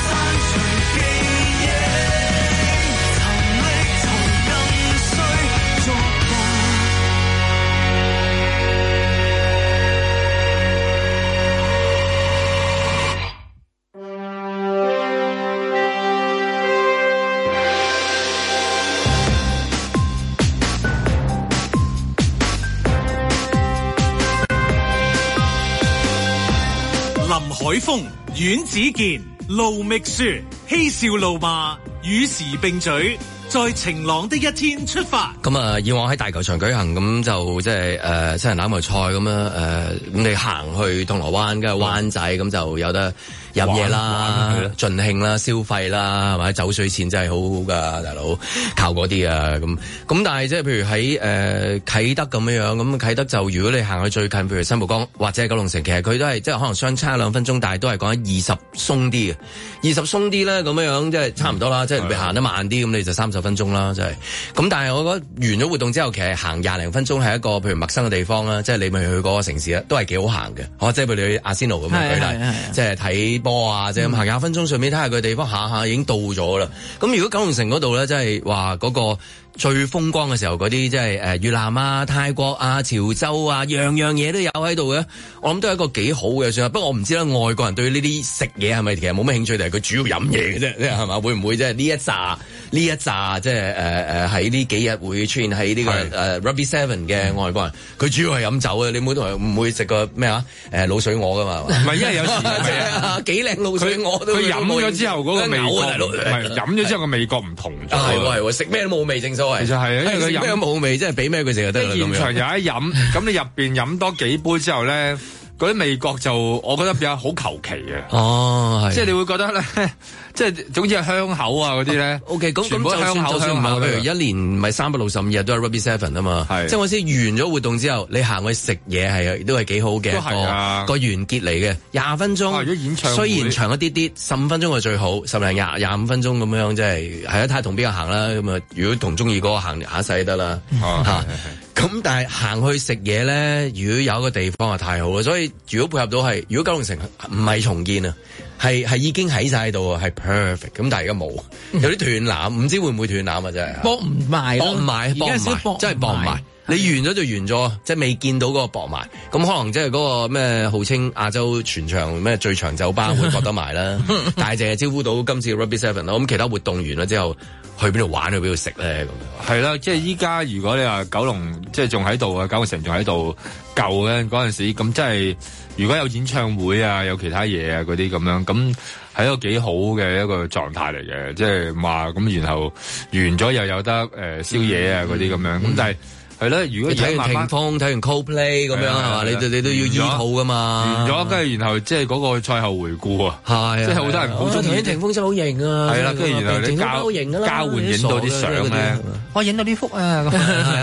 海風、阮子健、盧覓雪，嬉笑怒罵，與時並舉，在晴朗的一天出發。 咁啊，以往喺大球場舉行，咁就即係誒七人欖球賽咁樣誒，咁、呃、你行去銅鑼灣，跟住灣仔，咁就有得飲嘢啦、盡興啦、消費啦，係咪？酒水錢真係好好噶，大佬靠嗰啲啊，咁咁但係即係譬如喺誒、呃、啟德咁樣樣，咁啟德就如果你行去最近，譬如新蒲崗或者九龍城，其實佢都係即係可能相差兩分鐘，但係都係講緊二十鬆啲嘅，二十鬆啲咧咁樣樣，即係差唔多啦，即係你行得慢啲，咁你就三十分鐘啦，即係咁。但係我覺得完咗活動之後，其實行廿零分鐘係一個譬如陌生嘅地方啦，即係你咪去嗰個城市咧，都係幾好行嘅。哦，即係譬如你去阿仙奴咁樣舉例，即係睇波啊，即係咁行廿分鐘，順便睇下佢地方，下下已經到咗啦。咁如果九龍城嗰度咧，即係話嗰個最風光嘅時候，嗰啲即係誒越南啊、泰國啊、潮州啊，樣樣嘢都有喺度嘅。我諗都係一個幾好嘅算。不過我唔知啦，外國人對呢啲食嘢係咪其實冇咩興趣，定係佢主要飲嘢嘅啫？即係係嘛？會唔會即係呢一紮呢一紮即係誒誒喺呢幾日會出現喺呢個誒 Rugby Seven 嘅外國人？佢、嗯、主要係飲酒嘅，你唔會同佢唔會食個咩啊？誒滷水鵝噶嘛？唔係，因為有時係幾靚滷水鵝都佢飲咗之後嗰個味覺，唔係飲咗之後個味覺唔同咗。係喎係喎，食咩都冇味，正所謂。其實係啊，因為佢飲咩冇味，即係俾咩佢食就得啦。現場有一飲，咁你入邊飲多幾杯之後咧，嗰啲味覺就我覺得比較好求其嘅。哦，係，即係你會覺得咧，即係總之係香口啊嗰啲咧。O K，咁全部香口香口。譬如一年唔係三百六十五日都係 Rugby Seven 啊嘛。係，即係我先完咗活動之後，你行去食嘢係都係幾好嘅。都係啊，個完結嚟嘅廿分鐘。如果演唱會雖然長一啲啲，十五分鐘係最好，十零廿廿五分鐘咁樣，即係係啊，睇下同邊個行啦。咁啊，如果同中意嗰個行下世得啦。嚇。咁但係行去食嘢咧，如果有一個地方係太好啦，所以如果配合到係，如果九龍城唔係重建啊，係係已經喺晒喺度啊，係 perfect。咁但係而家冇，有啲斷纜，唔知會唔會斷纜啊？真係搏唔埋，搏唔埋，搏唔埋，真係搏唔埋。你完咗就完咗，即係未見到嗰個搏埋。咁可能即係嗰個咩號稱亞洲全場咩最長酒吧會搏得埋啦。但係淨係招呼到今次 Rugby Seven 啦。咁其他活動完咗之後，去邊度玩去邊度食咧？咁係啦，即係依家如果你話九龍即係仲喺度啊，九龍城仲喺度舊嘅嗰陣時，咁即係如果有演唱會啊，有其他嘢啊嗰啲咁樣，咁係一個幾好嘅一個狀態嚟嘅。即係話咁，然後完咗又有得誒、呃、宵夜啊嗰啲咁樣，咁、嗯、但係。係啦，如果睇完霆鋒，睇完 Coldplay 咁樣係嘛，你你都要醫肚噶嘛。完咗，跟住然後即係嗰個賽後回顧啊，係，即係好多人好中意。霆鋒真係好型啊！係啦，跟住然後你交交換影到啲相咧，我影到呢幅啊，係啊係啊係。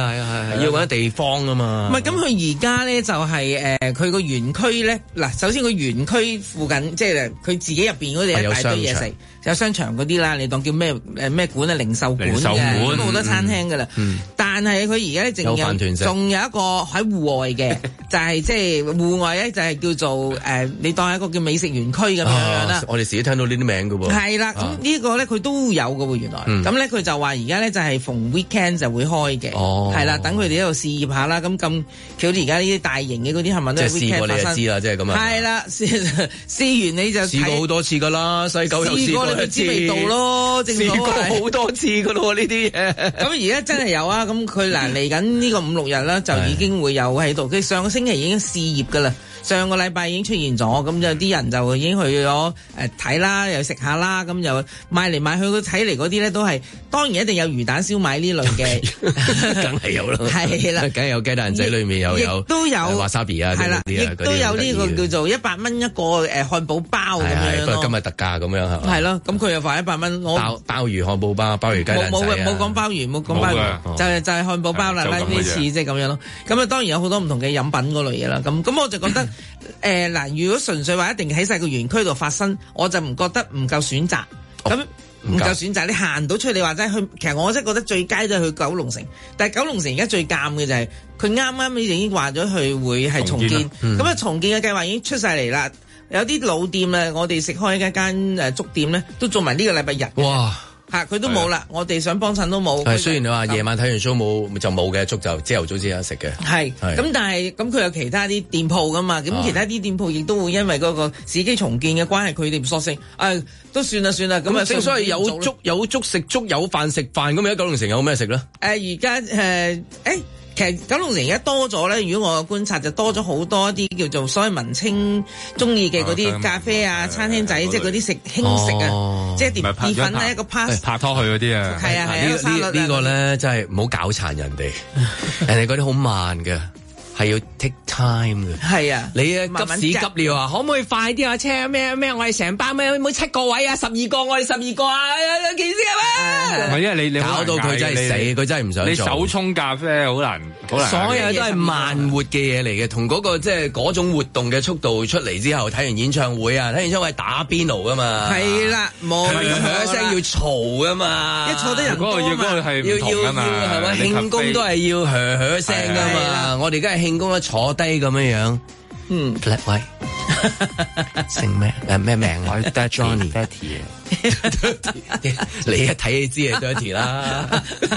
係要揾地方啊嘛。 唔係咁，佢而家咧就係誒，佢個園區咧嗱，首先個園區附近即係佢自己入邊嗰啲一大堆嘢食，有商場嗰啲啦，你當叫咩誒咩館啊，零售館嘅，咁好多餐廳噶啦。但係佢而家咧仲有仲有一個喺戶外嘅，就係即係戶外咧就係叫做誒，你當係一個叫美食園區咁樣樣啦。 我哋時都聽到呢啲名噶喎。係啦，咁呢個咧佢都有噶喎，原來。咁咧佢就話而家咧就係逢 weekend 就會開嘅，係啦，等佢哋喺度試驗下啦。咁咁，佢而家呢啲大型嘅嗰啲係咪都係 weekend 發生？即係試過你就知啦，即係咁啊。係啦，試試完你就試過好多次噶啦，西九又試過一次。試過你知味道咯，正所謂。試過好多次噶咯，呢啲嘢。咁而家真係有啊！咁佢嗱嚟緊呢個五六日啦，就已經會有喺度。佢上個星期已經試業噶啦。上個禮拜已經出現咗，咁有啲人就已經去咗誒睇啦，又食下啦，咁又買嚟買去，睇嚟嗰啲咧都係當然一定有魚蛋燒賣呢類嘅， 梗係有啦， 係啦， 梗係有雞蛋仔裏面又有都有 wasabi 啊， 係啦，亦都有呢個叫做一百蚊一個誒漢堡包咁樣咯。 今日特價咁樣係嘛？ 係咯，咁佢又賣一百蚊，我鮑鮑魚漢堡包、鮑魚雞蛋仔， 冇冇冇講鮑魚，冇講鮑魚，就係就係漢堡包啦，呢次即係咁樣咯。咁啊當然有好多唔同嘅飲品嗰類嘢啦。咁咁我就覺得誒嗱，如果純粹話一定喺晒個園區度發生，我就唔覺得唔夠選擇。咁唔夠選擇，你行到出去，你話齋去，其實我真係覺得最佳都係去九龍城。但係九龍城而家最尷嘅就係佢啱啱已經話咗佢會係重建，咁啊重建嘅計劃已經出晒嚟啦。有啲老店咧，我哋食開一間誒粥店咧，都做埋呢個禮拜日。哇！嚇佢都冇啦，我哋想幫襯都冇。 係雖然你話夜晚睇完 show 冇就冇嘅粥就朝頭早先有得食嘅。係咁，但係咁佢有其他啲店鋪噶嘛，咁其他啲店鋪亦都會因為嗰個市機重建嘅關係，佢哋唔索性誒都算啦算啦。咁啊， 正所謂有粥有粥食粥，有飯食飯。咁而家九龍城有咩食咧？ 誒而家誒誒。其實九龍城而家多咗咧，如果我觀察就多咗好多啲叫做所謂文青中意嘅嗰啲咖啡啊、餐廳仔，即係嗰啲食輕食啊，即係碟意粉啊，一個 pass 拍拖去嗰啲啊。 係啊係啊，沙律啊。 呢個咧真係唔好搞殘人哋，人哋嗰啲好慢嘅。係要 take time 嘅，係啊！你啊急屎急尿啊，可唔可以快啲啊？車咩咩？我哋成班咩每七個位啊，十二個我哋十二個啊，有件事係咩？ 唔係因為你你搞到佢真係死，佢真係唔想做。 你手沖咖啡好難，好難。 所有都係慢活嘅嘢嚟嘅，同嗰個即係嗰種活動嘅速度出嚟之後，睇完演唱會啊，睇完演唱會打邊爐噶嘛。 係啦，冇響聲要嘈噶嘛， 一坐得人多啊嘛， 要要要係咪慶功都係要響響聲噶嘛？我哋而家係。慶功咧坐低咁樣樣，嗯，叻位，姓咩？誒咩名啊？我 Johnny，Dirty 你一睇你知係 Dirty 啦，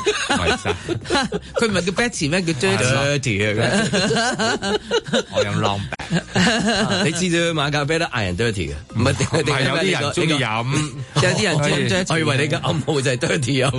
佢唔係叫 Betty 咩？叫 Dirty 啊！ 我飲 long back， 你知道馬咖啡都嗌人 Dirty 嘅，唔係唔係有啲人中意飲， 有啲人中意 Dirty。 我以為你嘅暗號就係 Dirty 有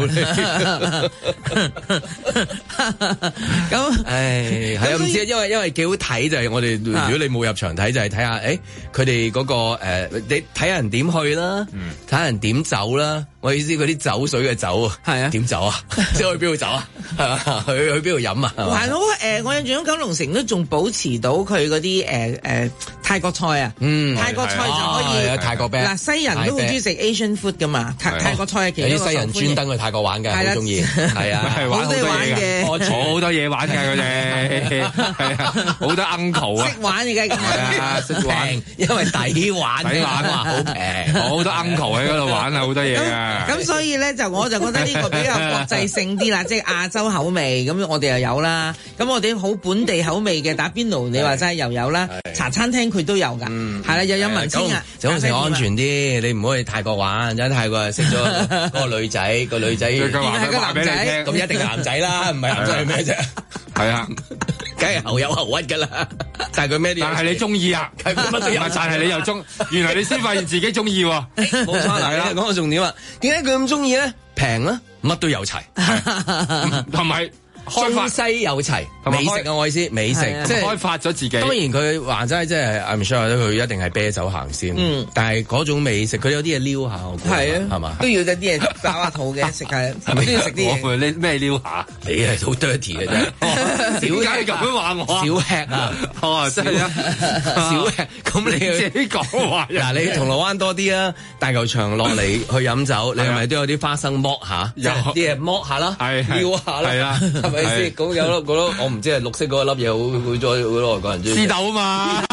咁，唉，係啊，唔知，因為因為幾好睇就係我哋，如果你冇入場睇就係睇下，誒，佢哋嗰個誒，你睇下人點去啦，睇下人點走啦。我意思嗰啲酒水嘅酒啊，係啊，點走啊？即係去邊度走啊？係嘛？去去邊度飲啊？ 還好誒，我印象中九龍城都仲保持到佢嗰啲誒誒泰國菜啊，嗯，泰國菜就可以泰國餅。 嗱，西人都好中意食 Asian food 噶嘛，泰泰國菜係其實有啲西人專登去泰國玩嘅，好中意，係啊， 玩好多嘢嘅， 好多嘢玩嘅佢哋，係啊，好多 uncle 啊， 識玩嘅咁啊，識玩，因為抵玩， 抵玩啊，好平， 好多 uncle 喺嗰度玩啊，好多嘢啊。 咁所以咧就我就覺得呢個比較國際性啲啦，即係亞洲口味，咁我哋又有啦。咁我哋好本地口味嘅打邊爐，你話齋又有啦。茶餐廳佢都有㗎，係啦，又有文青啊。 九龍城安全啲，你唔好去泰國玩，因為泰國識咗嗰個女仔，個女仔係個男仔， 咁一定男仔啦，唔係男仔係咩啫？ 係啊， 梗係猴有猴屈㗎啦。但係佢咩啲？ 但係你中意啊？ 乜都有， 但係你又中，原來你先發現自己中意喎。 冇錯啦，講個重點啊，點解佢咁中意咧？平啦，乜都有齊， 同埋中西有齊，美食啊，我意思美食，即係開發咗自己。 當然佢話齋，即係 I'm sure 佢一定係啤酒行先。嗯，但係嗰種美食，佢有啲嘢撩下，我覺得係啊，係嘛， 都要有啲嘢飽下肚嘅，食下係咪都要食啲嘢？ 你咩撩下？ 你係好 dirty 嘅啫， 點解你咁樣話我？ 少吃啊，哦，真係啊，少吃。咁你自己講話嗱，你銅鑼灣多啲啊，大球場落嚟去飲酒，你係咪都有啲花生剝下？有啲嘢剝下啦，撩下啦，係啊。 咪先？咁有粒嗰粒，我唔知係綠色嗰粒嘢，好好多好多外國人中意。 試豆啊嘛，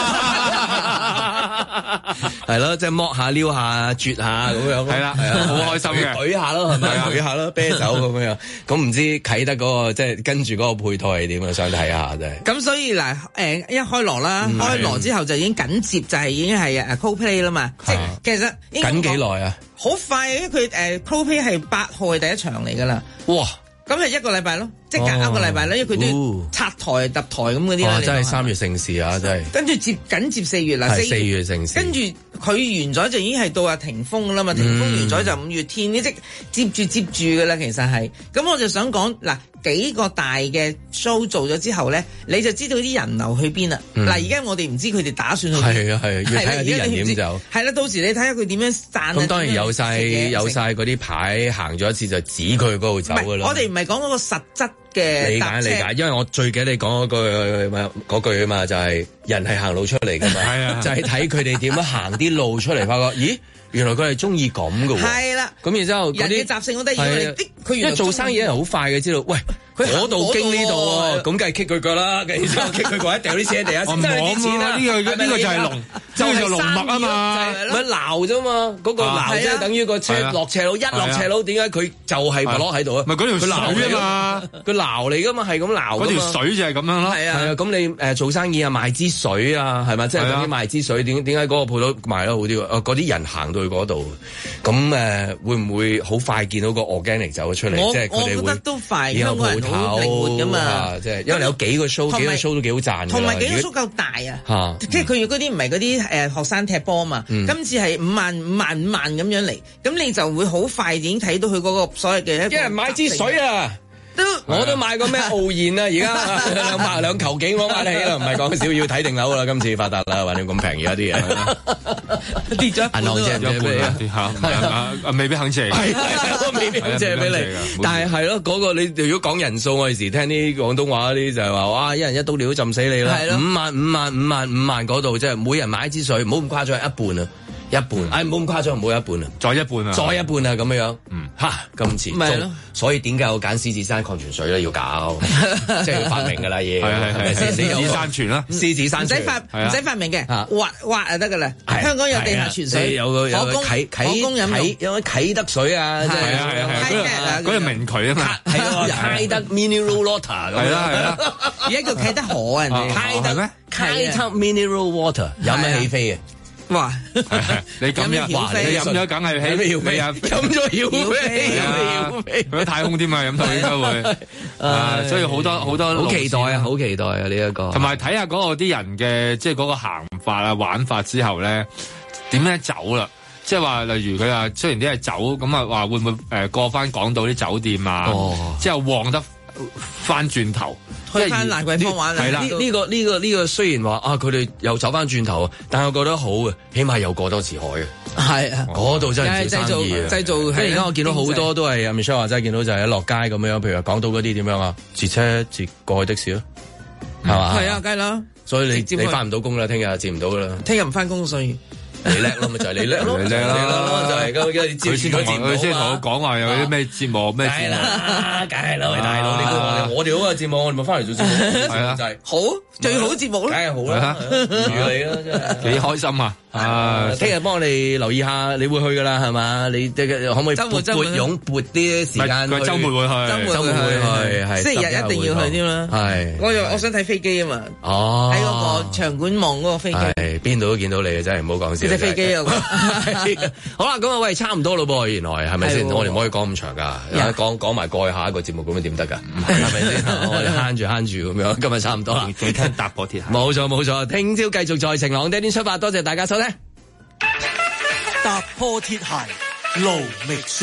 係咯，即係剝下、撩下、啜下咁樣。 係啦，係啊，好開心嘅。 舉下咯，係咪？舉下咯，啤酒咁樣。咁唔知啟德嗰個即係跟住嗰個配套係點啊？想睇下真係。 咁所以嗱，誒一開鑼啦，開鑼之後就已經緊接就係已經係誒 Coldplay 啦嘛。即係其實緊幾耐啊？ 好快，因為佢誒 Coldplay 係八號係第一場嚟㗎啦。 哇！ 咁係一個禮拜咯，即係隔一個禮拜啦，因為佢都要拆台、揼台咁嗰啲啦。 真係三月盛事啊！真係。跟住接緊接四月啦， 四月盛事。 跟住佢完咗就已經係到啊霆鋒啦嘛，霆鋒完咗就五月天，呢即接住接住㗎啦，其實係。咁我就想講嗱。幾個大嘅 show 做咗之後咧，你就知道啲人流去邊啦。嗱、嗯，而家我哋唔知佢哋打算去邊。 係啊係啊，要睇下啲人點走。係啦，到時你睇下佢點樣散。 咁當然有晒有晒嗰啲牌，行咗一次就指佢嗰度走㗎啦。 我哋唔係講嗰個實質嘅理解理解，因為我最記得你講嗰句嗰句啊嘛，就係、是、人係行路出嚟㗎嘛。係啊，就係睇佢哋點樣行啲路出嚟，發覺咦。原來佢係中意咁嘅喎， 係啦。 咁然之後人嘅習性好得意，佢因為做生意人好快嘅，知道喂嗰度經呢度喎，咁梗係 kick 佢腳啦，然之後 kick 佢腳一掉啲錢地下，真係啲錢啦。呢個呢個就係龍，就係龍脈啊嘛，咪鬧啫嘛。嗰個鬧即係等於個車落斜路，一落斜路點解佢就係咪落喺度啊？ 咪嗰條水啊嘛， 佢鬧嚟噶嘛，係咁鬧。 嗰條水就係咁樣咯。 係啊，咁你誒做生意啊賣支水啊，係咪？即係等於賣支水，點點解嗰個鋪頭賣得好啲？誒嗰啲人行到去嗰度，咁誒會唔會好快見到個 organic 走咗出嚟？即係佢哋會都快， 有鋪頭靈活㗎嘛， 即係因為你有幾個 show，幾個 show 都幾好賺㗎。 同埋幾個 show 夠大啊，即係佢要嗰啲唔係嗰啲誒學生踢波啊嘛。今次係五萬五萬五萬咁樣嚟，咁你就會好快已經睇到佢嗰個所謂嘅一人買支水啊！我都買過咩傲然啊！而家兩百兩球幾我買得起啦，唔係講少，要睇定樓啦。今次發達啦，橫掂咁平而家啲嘢跌咗，銀行借咗俾你啊！ 未必肯借， 未必肯借俾你。但係係咯，嗰個你如果講人數，我有時聽啲廣東話啲就係話，哇！一人一刀料浸死你啦！五萬五萬五萬五萬嗰度，即係每人買一支水，唔好咁誇張，一半啊！一半，唉，唔好咁誇張，唔好一半啊， 再一半啊， 再一半啊，咁樣樣， 嗯， 吓，今次， 咪咯， 所以點解我揀獅子山礦泉水咧？要搞，即係要發明噶啦嘢， 係係係，獅子山泉啦， 獅子山泉， 唔使發唔使發明嘅，挖挖就得噶啦，香港有地下泉水， 有個有啟啟有啟德水啊，即係係係係，嗰個明渠啊嘛， 係啊，啟德 mineral water， 係啦係啦， 而家叫啟德河啊，人哋啟德咩？啟德 mineral water 有咩起飛啊？ 哇！ 你咁樣，你飲咗梗係起飛要飛啊！ 飲咗要飛， 要飛，去咗太空添啊！飲到應該會啊，所以好多好多好期待啊！好期待啊！呢一個同埋睇下嗰個啲人嘅即係嗰個行法啊、玩法之後咧，點樣走啦？即係話例如佢話雖然啲係走咁啊，話會唔會誒過翻港島啲酒店啊？之後旺得翻轉頭。 去翻蘭桂坊玩係啦，呢呢個呢個呢個雖然話啊，佢哋又走翻轉頭，但係我覺得好嘅，起碼又過多次海嘅。 係啊， 嗰度真係唔少生意啊！ 製造， 即係而家我見到好多都係阿 Michelle 話齋見到就係一落街咁樣，譬如話港島嗰啲點樣啊，截車截過去的士咯，係嘛？ 係啊，梗係啦。 所以你你翻唔到工啦，聽日接唔到噶啦。 聽日唔翻工，所以。 你叻咯，咪就係你叻咯， 你叻咯， 就係咁。佢先同佢先同我講話有啲咩節目咩節目， 梗係啦，喂大佬，你估我我哋好嘅節目，我哋咪翻嚟做節目， 係啊， 就係好最好節目咯， 梗係好啦，如你啦，真係幾開心啊！啊， 聽日幫我哋留意下，你會去噶啦，係嘛？你可唔可以撥撥擁撥啲時間？ 佢週末會去， 週末會去，係星期日一定要去添啦。 係， 我我想睇飛機啊嘛。 哦， 喺嗰個場館望嗰個飛機。 係，邊度都見到你，真係唔好講笑。 隻飛機啊！ 好啦，咁啊，喂，差唔多咯噃，原來係咪先？我哋唔可以講咁長噶，講講埋過去下一個節目咁樣點得噶？係咪先？我哋慳住慳住咁樣，今日差唔多啦。 幾聽踏破鐵鞋。 冇錯冇錯，聽朝繼續在晴朗的一天出發，多謝大家收聽。 踏破鐵鞋路未雪。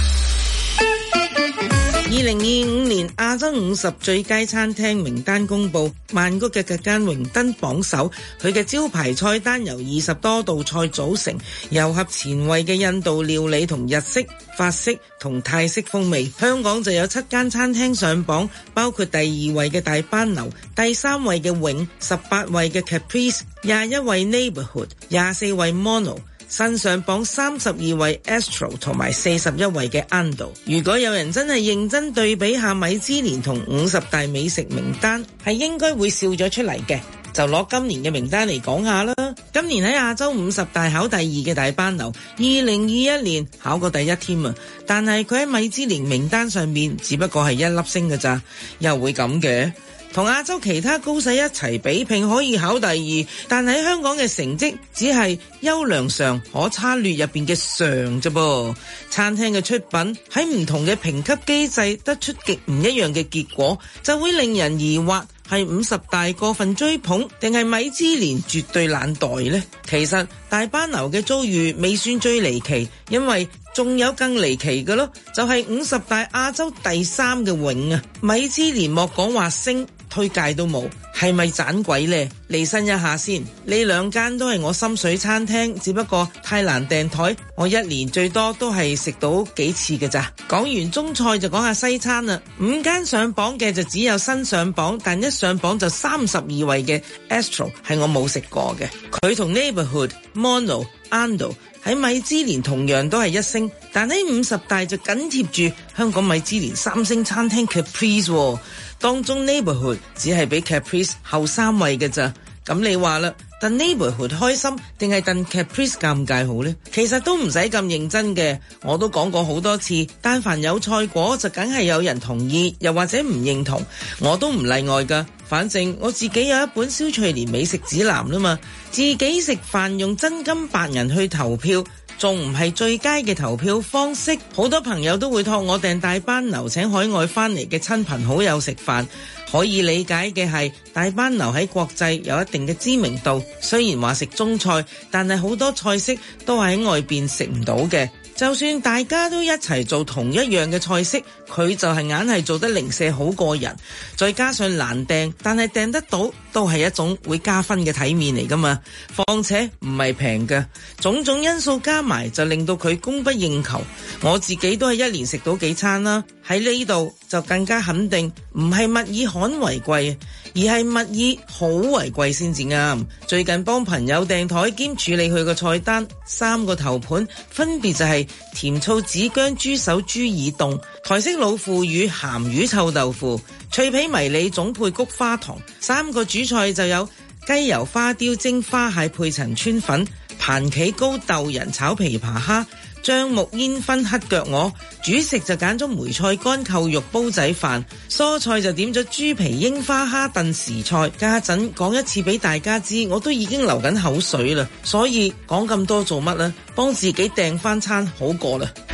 二零二五年亞洲五十最佳餐廳名單公佈，曼谷嘅格間榮登榜首。佢嘅招牌菜單由二十多道菜組成，糅合前衛嘅印度料理同日式、法式同泰式風味。香港就有七間餐廳上榜，包括第二位嘅大班樓、第三位嘅永、十八位嘅 Caprice、廿一位 Neighborhood、廿四位 Mono、 新上榜三十二位 Astro 同埋四十一位嘅 Ando。如果有人真係認真對比下米芝蓮同五十大美食名單，係應該會笑咗出嚟嘅。就攞今年嘅名單嚟講下啦。今年喺亞洲五十大考第二嘅大班樓，二零二一年考過第一添啊，但係佢喺米芝蓮名單上面只不過係一粒星㗎咋，又會咁嘅？同亞洲其他高手一齊比拼可以考第二，但喺香港嘅成績只係優良上可差劣入邊嘅上啫噃。餐廳嘅出品喺唔同嘅評級機制得出極唔一樣嘅結果，就會令人疑惑。係五十大過分追捧，定係米芝蓮絕對懶怠呢？其實大班樓嘅遭遇未算最離奇，因為仲有更離奇嘅咯，就係五十大亞洲第三嘅永啊！米芝蓮莫講話升，推介都冇，係咪盞鬼呢？離身一下先，呢兩間都係我心水餐廳，只不過太難訂台，我一年最多都係食到幾次嘅咋。講完中菜就講下西餐啦，五間上榜嘅就只有新上榜，但一上榜就三十二位嘅 Astro 係我冇食過嘅，佢同 Neighborhood、Mono、Ando 喺米芝蓮同樣都係一星，但喺五十大就緊貼住香港米芝蓮三星餐廳 Caprice 喎。當中 Neighborhood 只係比 Caprice 後三位嘅咋，咁你話啦，戥 Neighborhood 開心定係戥 Caprice 尷尬好呢？其實都唔使咁認真嘅，我都講過好多次，但凡有菜果就梗係有人同意，又或者唔認同，我都唔例外噶。反正我自己有一本蕭翠蓮美食指南啦嘛，自己食飯用真金白銀去投票，仲唔係最佳嘅投票方式？好多朋友都會託我訂大班樓請海外翻嚟嘅親朋好友食飯，可以理解嘅係大班樓喺國際有一定嘅知名度，雖然話食中菜，但係好多菜式都係喺外邊食唔到嘅。就算大家都一齊做同一樣嘅菜式，佢就係硬係做得零舍好過人，再加上難訂，但係訂得到都係一種會加分嘅體面嚟噶嘛。況且唔係平嘅，種種因素加埋就令到佢供不應求。我自己都係一年食到幾餐啦，喺呢度就更加肯定，唔係物以罕為貴，而係物以好為貴先至啱。最近幫朋友訂台兼處理佢個菜單，三個頭盤分別就係甜醋子薑豬手豬耳凍、台式老腐乳鹹魚臭豆腐、脆皮迷你總配菊花糖。三個主菜就有雞油花雕蒸花蟹配陳村粉、盤企糕豆仁炒琵琶蝦、樟木煙燻黑腳鵝。主食就揀咗梅菜乾扣肉煲仔飯，蔬菜就點咗豬皮櫻花蝦燉時菜。家陣講一次俾大家知，我都已經流緊口水啦，所以講咁多做乜呢？幫自己訂翻餐好過啦。